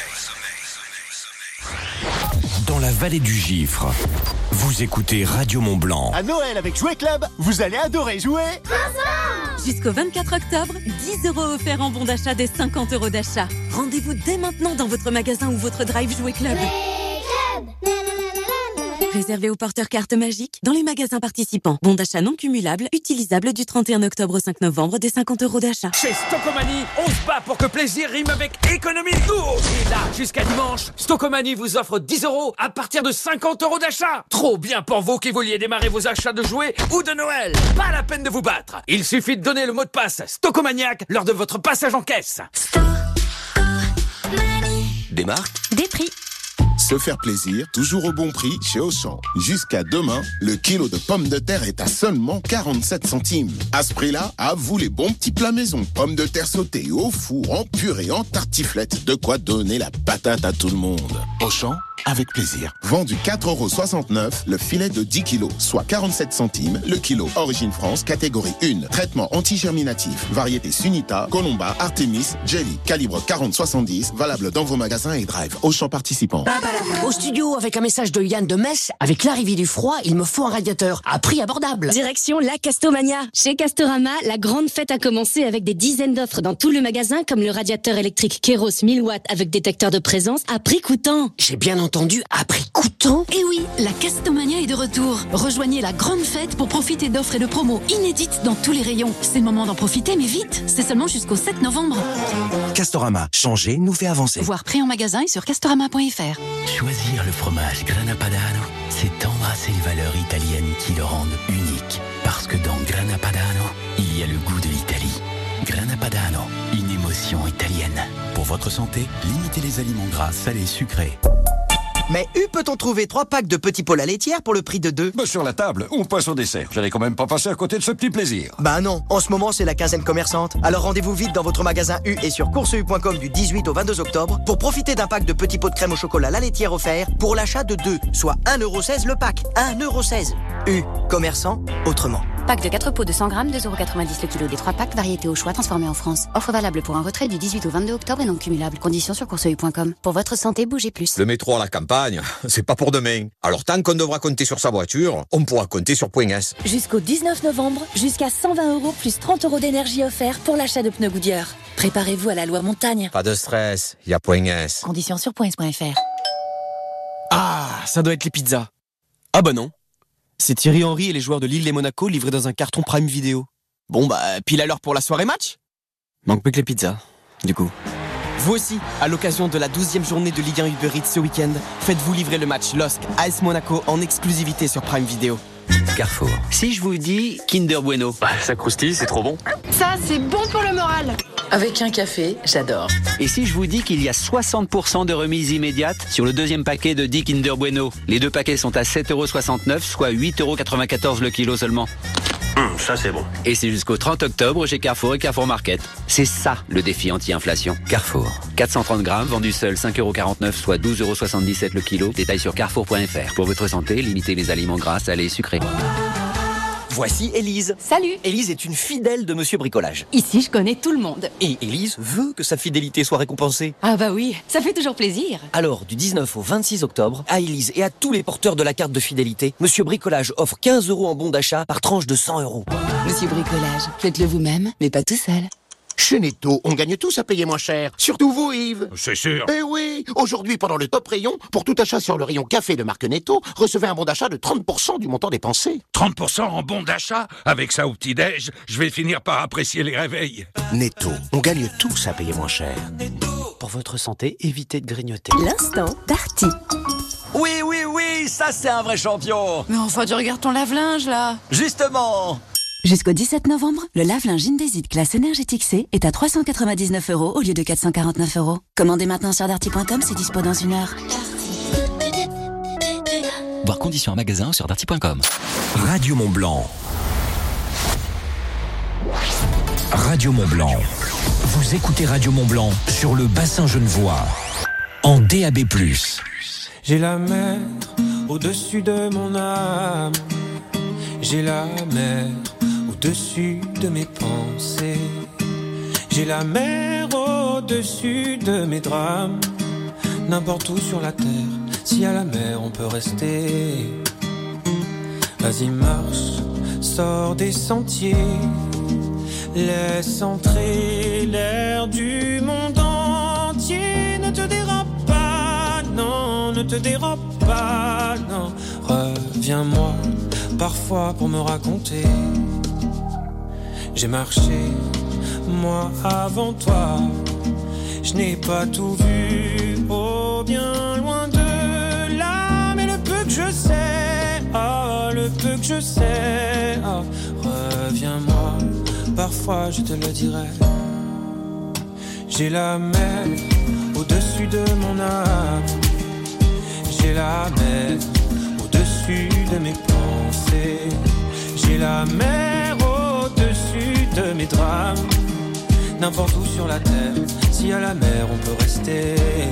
Dans la vallée du Gifre, vous écoutez Radio Mont-Blanc. À Noël avec Jouet Club, vous allez adorer jouer. Jusqu'au vingt-quatre octobre, dix euros offerts en bon d'achat des cinquante euros d'achat. Rendez-vous dès maintenant dans votre magasin ou votre drive Jouet Club. Réservé aux porteurs carte magique dans les magasins participants. Bon d'achat non cumulable, utilisable du trente et un octobre au cinq novembre des cinquante euros d'achat. Chez Stocomanie, on se bat pour que plaisir rime avec économie. Et là, jusqu'à dimanche, Stocomanie vous offre dix euros à partir de cinquante euros d'achat. Trop bien pour vous qui vouliez démarrer vos achats de jouets ou de Noël. Pas la peine de vous battre. Il suffit de donner le mot de passe Stocomaniac lors de votre passage en caisse. Des marques, des prix. Se faire plaisir, toujours au bon prix chez Auchan. Jusqu'à demain, le kilo de pommes de terre est à seulement quarante-sept centimes. À ce prix-là, à vous les bons petits plats maison. Pommes de terre sautées au four, en purée, en tartiflette. De quoi donner la patate à tout le monde. Auchan, avec plaisir. Vendu quatre euros soixante-neuf, le filet de dix kilos, soit quarante-sept centimes. Le kilo, origine France, catégorie un. Traitement anti-germinatif. Variété Sunita, Colomba, Artemis, Jelly. Calibre quarante soixante-dix, valable dans vos magasins et drive. Auchan participant. Au studio, avec un message de Yann de Metz, avec l'arrivée du froid, il me faut un radiateur à prix abordable. Direction la Castomania. Chez Castorama, la grande fête a commencé avec des dizaines d'offres dans tout le magasin, comme le radiateur électrique Keros mille watts avec détecteur de présence à prix coûtant. J'ai bien entendu, à prix coûtant. Eh oui, la Castomania est de retour. Rejoignez la grande fête pour profiter d'offres et de promos inédites dans tous les rayons. C'est le moment d'en profiter, mais vite. C'est seulement jusqu'au sept novembre. Castorama, changer nous fait avancer. Voir prix en magasin et sur castorama point f r. Choisir le fromage Grana Padano, c'est embrasser les valeurs italiennes qui le rendent unique. Parce que dans Grana Padano, il y a le goût de l'Italie. Grana Padano, une émotion italienne. Pour votre santé, limitez les aliments gras, salés, sucrés. Mais où peut-on trouver trois packs de petits pots la laitière pour le prix de deux? Bah sur la table, on passe au dessert. J'allais quand même pas passer à côté de ce petit plaisir. Bah non, en ce moment c'est la quinzaine commerçante. Alors rendez-vous vite dans votre magasin U et sur course u point com du dix-huit au vingt-deux octobre pour profiter d'un pack de petits pots de crème au chocolat la laitière offert pour l'achat de deux, soit un euro seize le pack. un euro seize. U, commerçant, autrement. Pack de quatre pots de cent grammes, deux euros quatre-vingt-dix le kilo des trois packs, variété au choix transformée en France. Offre valable pour un retrait du dix-huit au vingt-deux octobre et non cumulable. Conditions sur course u point com. Pour votre santé, bougez plus. Le métro à la campagne, c'est pas pour demain. Alors tant qu'on devra compter sur sa voiture, on pourra compter sur Point S. Jusqu'au dix-neuf novembre, jusqu'à cent vingt euros plus trente euros d'énergie offert pour l'achat de pneus Goodyear. Préparez-vous à la loi montagne. Pas de stress, il y a Point S. Conditions sur point s point f r. Ah, ça doit être les pizzas. Ah bah non. C'est Thierry Henry et les joueurs de Lille et Monaco livrés dans un carton Prime Video. Bon bah, pile à l'heure pour la soirée match. Manque plus que les pizzas, du coup. Vous aussi, à l'occasion de la douzième journée de Ligue un Uber Eats ce week-end, faites-vous livrer le match L O S C A S Monaco en exclusivité sur Prime Video. Carrefour. Si je vous dis Kinder Bueno. Bah, ça croustille, c'est trop bon. Ça, c'est bon pour le moral. Avec un café, j'adore. Et si je vous dis qu'il y a soixante pour cent de remise immédiate sur le deuxième paquet de dix Kinder Bueno. Les deux paquets sont à sept euros soixante-neuf, soit huit euros quatre-vingt-quatorze le kilo seulement. Hum, ça c'est bon. Et c'est jusqu'au trente octobre chez Carrefour et Carrefour Market. C'est ça le défi anti-inflation. Carrefour. quatre cent trente grammes, vendu seul cinq euros quarante-neuf, soit douze euros soixante-dix-sept le kilo. Détail sur carrefour point f r. Pour votre santé, limitez les aliments gras, salés et sucrés. Voici Élise. Salut. Élise est une fidèle de Monsieur Bricolage. Ici, je connais tout le monde. Et Élise veut que sa fidélité soit récompensée. Ah bah oui, ça fait toujours plaisir. Alors, du dix-neuf au vingt-six octobre, à Élise et à tous les porteurs de la carte de fidélité, Monsieur Bricolage offre quinze euros en bon d'achat par tranche de cent euros. Monsieur Bricolage, faites-le vous-même, mais pas tout seul. Chez Netto, on gagne tous à payer moins cher. Surtout vous, Yves. C'est sûr. Eh oui, aujourd'hui, pendant le top rayon, pour tout achat sur le rayon café de marque Netto, recevez un bon d'achat de trente pour cent du montant dépensé. trente pour cent en bon d'achat? Avec ça au petit-déj, je vais finir par apprécier les réveils. Netto, on gagne tous à payer moins cher. Pour votre santé, évitez de grignoter. L'instant Darty. Oui, oui, oui, ça c'est un vrai champion. Mais enfin, tu regardes ton lave-linge, là. Justement. Jusqu'au dix-sept novembre, le lave-linge Indesit classe énergétique C est à trois cent quatre-vingt-dix-neuf euros au lieu de quatre cent quarante-neuf euros. Commandez maintenant sur darty point com, c'est dispo dans une heure. Voir conditions en magasin sur darty point com. Radio Mont-Blanc. Radio Mont-Blanc. Vous écoutez Radio Mont-Blanc sur le bassin genevois. En D A B plus. J'ai la mer au-dessus de mon âme. J'ai la mer au-dessus de mes pensées. J'ai la mer au-dessus de mes drames. N'importe où sur la terre, s'il y a la mer, on peut rester. Vas-y, marche, sors des sentiers. Laisse entrer l'air du monde entier. Ne te dérobe pas, non, ne te dérobe pas, non. Reviens-moi parfois pour me raconter. J'ai marché, moi avant toi. Je n'ai pas tout vu, oh bien loin de là. Mais le peu que je sais, oh le peu que je sais, oh, reviens-moi, parfois je te le dirai. J'ai la mer au-dessus de mon âme. J'ai la mer au-dessus de mes pensées. J'ai la mer au-dessus de mes drames. N'importe où sur la terre, s'il y a la mer, on peut rester.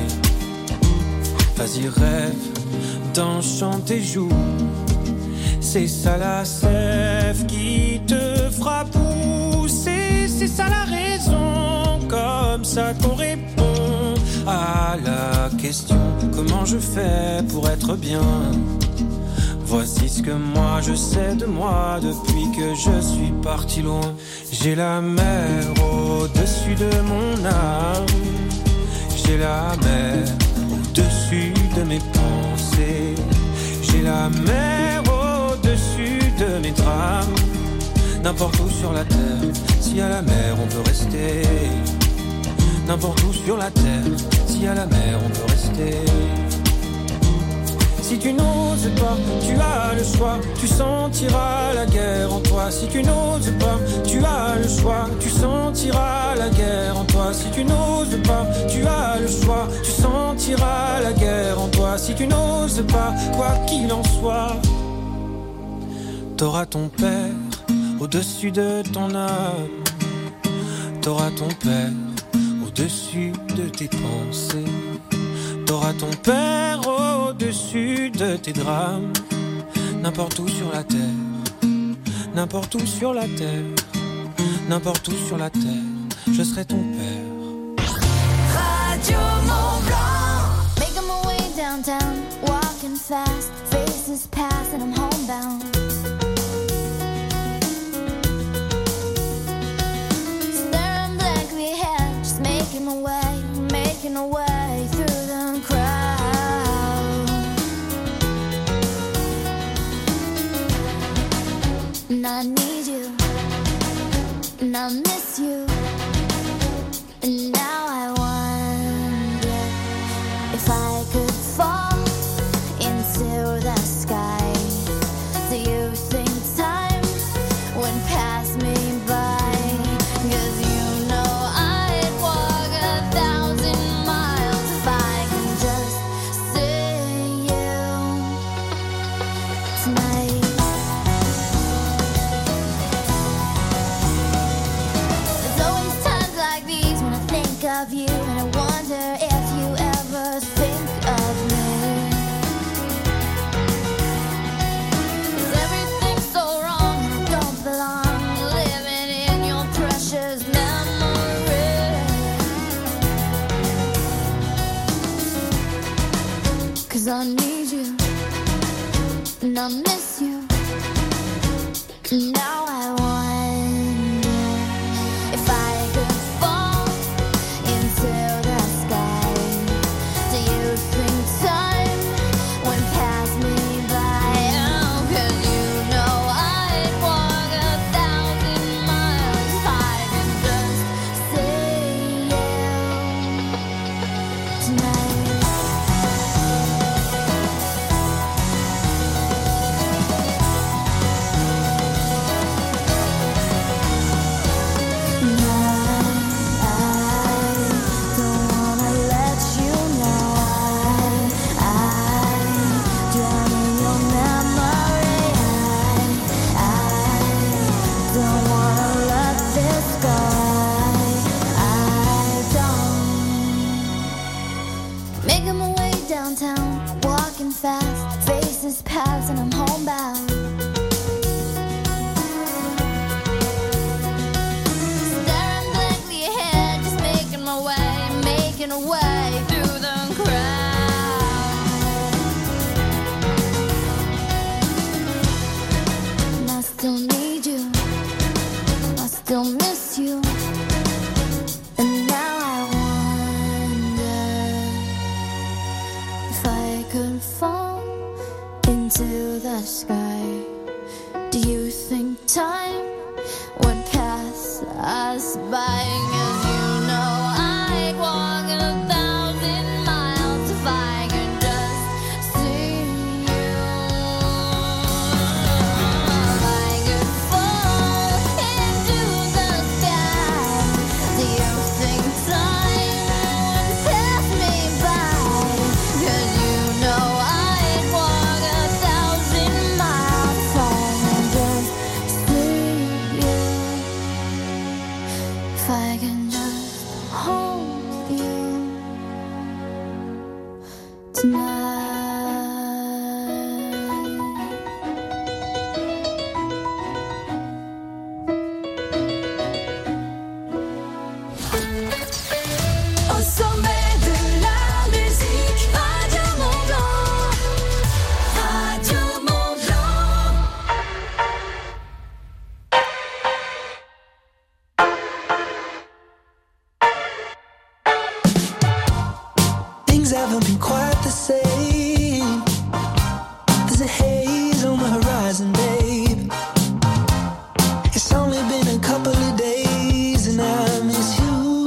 Vas-y, rêve d'un chant tes joues. C'est ça la sève qui te fera pousser. C'est ça la raison, comme ça qu'on répond à la question: comment je fais pour être bien? Voici ce que moi je sais de moi depuis que je suis parti loin. J'ai la mer au-dessus de mon âme. J'ai la mer au-dessus de mes pensées. J'ai la mer au-dessus de mes drames. N'importe où sur la terre, s'il y a la mer, on peut rester. N'importe où sur la terre, s'il y a la mer, on peut rester. Si tu n'oses pas, tu as le choix, tu sentiras la guerre en toi. Si tu n'oses pas, tu as le choix, tu sentiras la guerre en toi. Si tu n'oses pas, tu as le choix, tu sentiras la guerre en toi. Si tu n'oses pas, quoi qu'il en soit, t'auras ton père au-dessus de ton âme. T'auras ton père au-dessus de tes pensées. T'auras ton père au-dessus de tes drames. N'importe où sur la terre, n'importe où sur la terre, n'importe où sur la terre, je serai ton père. Radio Mont-Blanc. Making my way downtown, walking fast, faces pass and I'm homebound. Staring blankly ahead, just making my way, making my way through the crowd. And I need you, and I miss you, and now I want I need you, and I miss you. Now I wonder if I could fall into the sky. Do you think time would pass me by? Oh, 'cause you know I'd walk a thousand miles if I could just see you tonight. Making my way downtown, walking fast, faces pass and I'm homebound. Staring blankly ahead, just making my way, making a way through the crowd. And I still need you, I still miss you. And now I wonder if I could fall into the sky. Do you think time would pass us by? 'Cause you know I'd walk a thousand miles if I could just see you. If I could fall into the sky, do you think time would pass me by? 'Cause you know I'd walk a thousand miles if I could just see you. If I can just hold you tonight. Au sommet de la musique, Radio Mont Blanc, Radio Mont Blanc. Things haven't been quite the same. There's a haze on the horizon, babe. It's only been a couple of days and I miss you.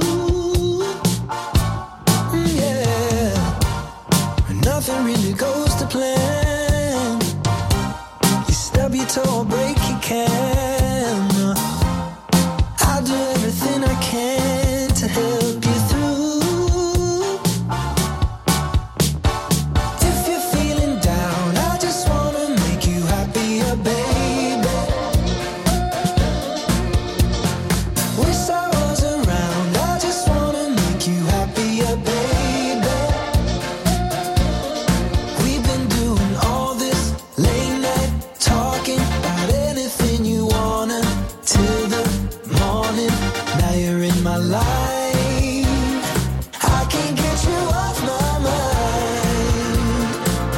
Mm, yeah. Nothing really goes to plan. You stub your toe or break your can. I'll do everything I can to help you through. If you're feeling down, I just wanna make you happier, baby. Wish I was around, I just wanna make you happier, baby. We've been doing all this late night talking about anything you wanna till the morning. Now you're in my life, I can't get you off my mind.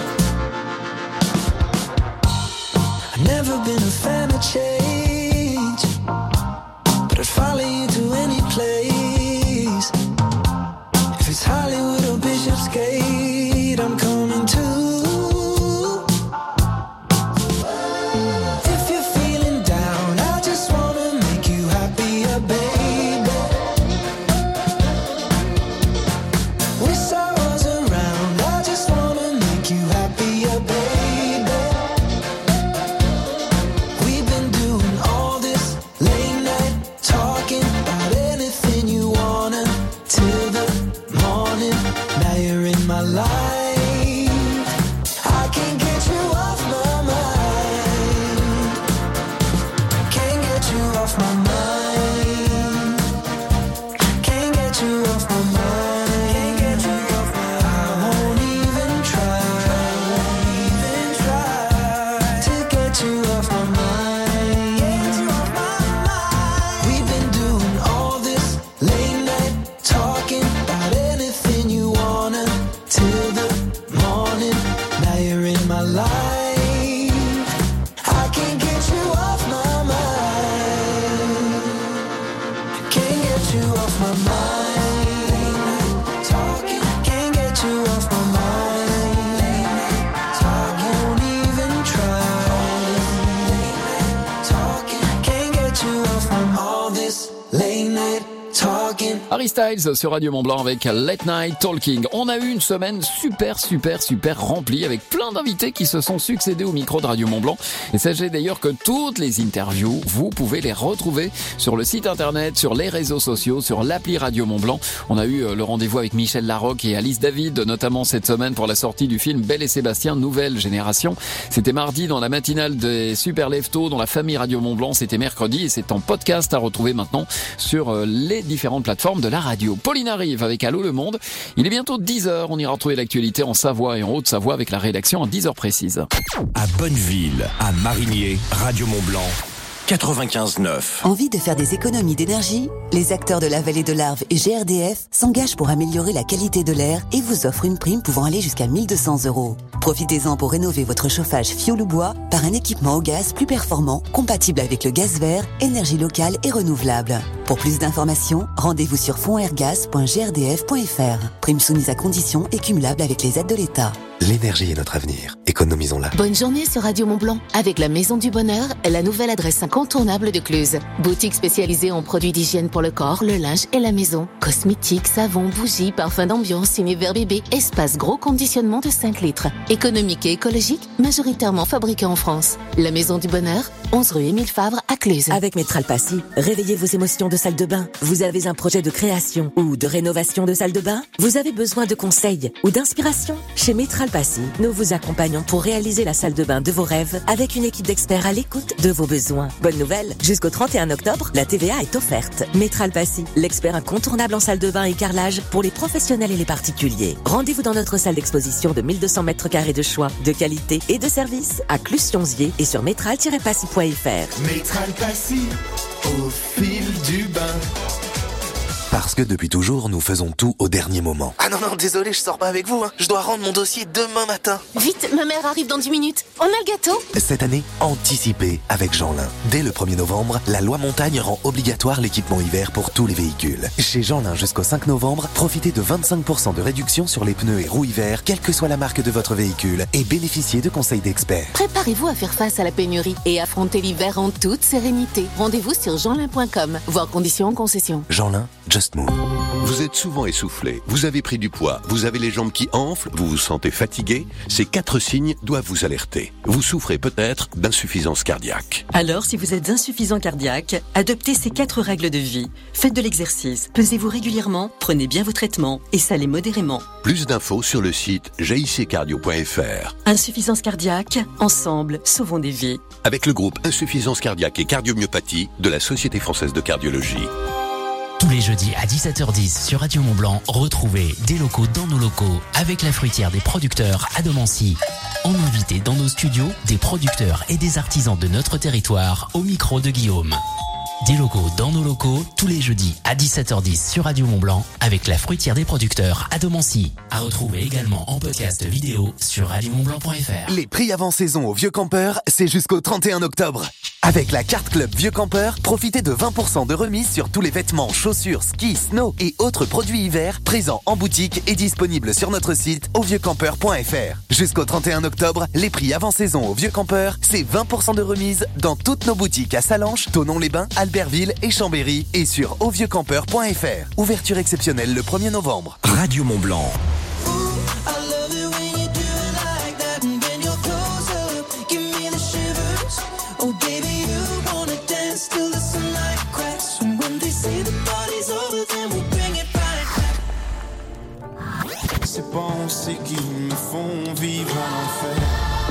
I've never been a fan of change, but I'd follow you to any place. If it's Hollywood or Bishopsgate, I'm coming too. If you're feeling down, I just wanna make you happier, baby. Wish I was around, I just wanna make you happier, baby. We've been doing all this late night talking about anything you wanna till the morning. Now you're in my life, I can't get you off my mind. Can't get you off my mind. Can't get you off my mind. Can't get you off my mind. I won't even try. Harry Styles sur Radio Mont-Blanc avec Late Night Talking. On a eu une semaine super, super, super remplie avec plein d'invités qui se sont succédés au micro de Radio Mont-Blanc. Et sachez d'ailleurs que toutes les interviews, vous pouvez les retrouver sur le site internet, sur les réseaux sociaux, sur l'appli Radio Mont-Blanc. On a eu le rendez-vous avec Michel Larocque et Alice David, notamment cette semaine pour la sortie du film Belle et Sébastien, Nouvelle Génération. C'était mardi dans la matinale des Super Leftos dans la famille Radio Mont-Blanc. C'était mercredi et c'est en podcast à retrouver maintenant sur les différentes plateformes de la radio. Pauline arrive avec Allô le Monde. Il est bientôt dix heures. On ira retrouver l'actualité en Savoie et en Haute-Savoie avec la rédaction à dix heures précises. À Bonneville, à Marigné, Radio Mont-Blanc. quatre-vingt-quinze neuf. Envie de faire des économies d'énergie? Les acteurs de la vallée de l'Arve et G R D F s'engagent pour améliorer la qualité de l'air et vous offrent une prime pouvant aller jusqu'à mille deux cents euros. Profitez-en pour rénover votre chauffage fioul ou bois par un équipement au gaz plus performant, compatible avec le gaz vert, énergie locale et renouvelable. Pour plus d'informations, rendez-vous sur fondairgas point g r d f point f r. Prime soumise à conditions et cumulable avec les aides de l'État. L'énergie est notre avenir. Économisons-la. Bonne journée sur Radio Mont-Blanc avec la Maison du Bonheur, la nouvelle adresse incontournable de Cluse. Boutique spécialisée en produits d'hygiène pour le corps, le linge et la maison. Cosmétiques, savons, bougies, parfums d'ambiance, univers bébé, espace gros conditionnement de cinq litres. Économique et écologique, majoritairement fabriqué en France. La Maison du Bonheur, onze rue Émile Favre à Cluse. Avec Métral Passy, réveillez vos émotions de salle de bain. Vous avez un projet de création ou de rénovation de salle de bain? Vous avez besoin de conseils ou d'inspiration? Chez Métral Passy, nous vous accompagnons pour réaliser la salle de bain de vos rêves avec une équipe d'experts à l'écoute de vos besoins. Bonne nouvelle, jusqu'au trente et un octobre, la T V A est offerte. Métral Passy, l'expert incontournable en salle de bain et carrelage pour les professionnels et les particuliers. Rendez-vous dans notre salle d'exposition de mille deux cents mètres carrés de choix, de qualité et de service à Cluse-Sionzier et sur métral tiret passy point f r. Métral Passy, au fil du bain. Parce que depuis toujours, nous faisons tout au dernier moment. Ah non, non, désolé, je sors pas avec vous. Hein. Je dois rendre mon dossier demain matin. Vite, ma mère arrive dans dix minutes. On a le gâteau? Cette année, anticipez avec Jeanlin. Dès le premier novembre, la loi montagne rend obligatoire l'équipement hiver pour tous les véhicules. Chez Jeanlin jusqu'au cinq novembre, profitez de vingt-cinq pour cent de réduction sur les pneus et roues hiver, quelle que soit la marque de votre véhicule, et bénéficiez de conseils d'experts. Préparez-vous à faire face à la pénurie et affronter l'hiver en toute sérénité. Rendez-vous sur jeanlin point com, voire conditions en concession. Jeanlin, Just Move. Vous êtes souvent essoufflé, vous avez pris du poids, vous avez les jambes qui enflent, vous vous sentez fatigué. Ces quatre signes doivent vous alerter. Vous souffrez peut-être d'insuffisance cardiaque. Alors, si vous êtes insuffisant cardiaque, adoptez ces quatre règles de vie. Faites de l'exercice, pesez-vous régulièrement, prenez bien vos traitements et salez modérément. Plus d'infos sur le site j i c cardio point f r. Insuffisance cardiaque, ensemble, sauvons des vies. Avec le groupe Insuffisance cardiaque et cardiomyopathie de la Société française de cardiologie. Tous les jeudis à dix-sept heures dix sur Radio Mont-Blanc, retrouvez des locaux dans nos locaux avec la fruitière des producteurs à Domancy. En invité dans nos studios, des producteurs et des artisans de notre territoire au micro de Guillaume. Des locaux dans nos locaux, tous les jeudis à dix-sept heures dix sur Radio Mont-Blanc avec la fruitière des producteurs à Domancy. À retrouver également en podcast vidéo sur radio mont blanc point f r. Les prix avant saison au Vieux Campeur, c'est jusqu'au trente et un octobre. Avec la carte Club Vieux Campeur, profitez de vingt pour cent de remise sur tous les vêtements, chaussures, skis, snow et autres produits hiver présents en boutique et disponibles sur notre site au vieux campeur point f r. Jusqu'au trente et un octobre, les prix avant saison au Vieux Campeur, c'est vingt pour cent de remise dans toutes nos boutiques à Salanches, Thonon-les-Bains, Albertville et Chambéry et sur au vieux campeur point f r. Ouverture exceptionnelle le premier novembre. Radio Mont-Blanc. Ces pensées qui me font vivre en enfer.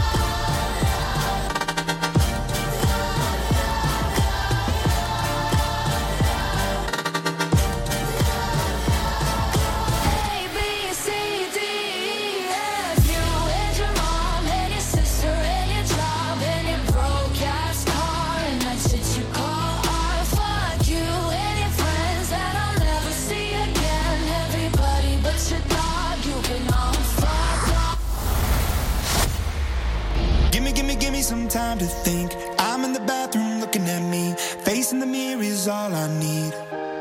Some time to think. I'm in the bathroom looking at me. Facing the mirror is all I need.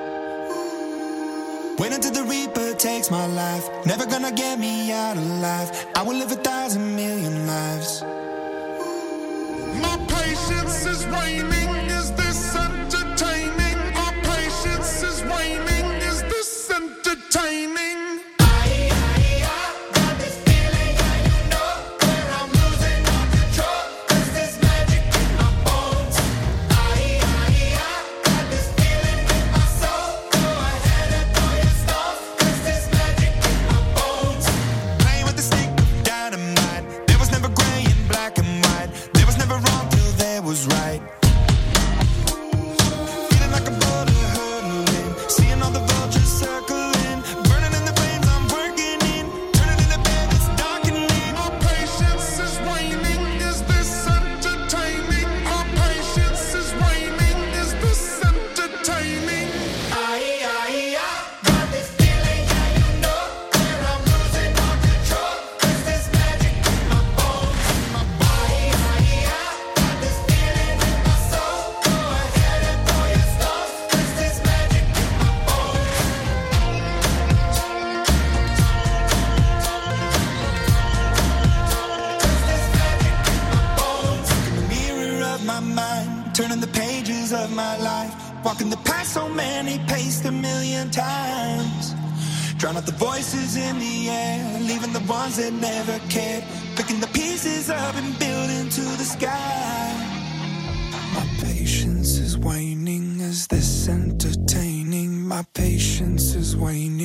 Wait until the Reaper takes my life. Never gonna get me out alive. I will live a thousand million lives. My patience is waning. Is this entertaining? My patience is waning. Is this turning the pages of my life, walking the path so many paced a million times. Drown out the voices in the air, leaving the ones that never cared, picking the pieces up and building to the sky. My patience is waning, is this entertaining? My patience is waning.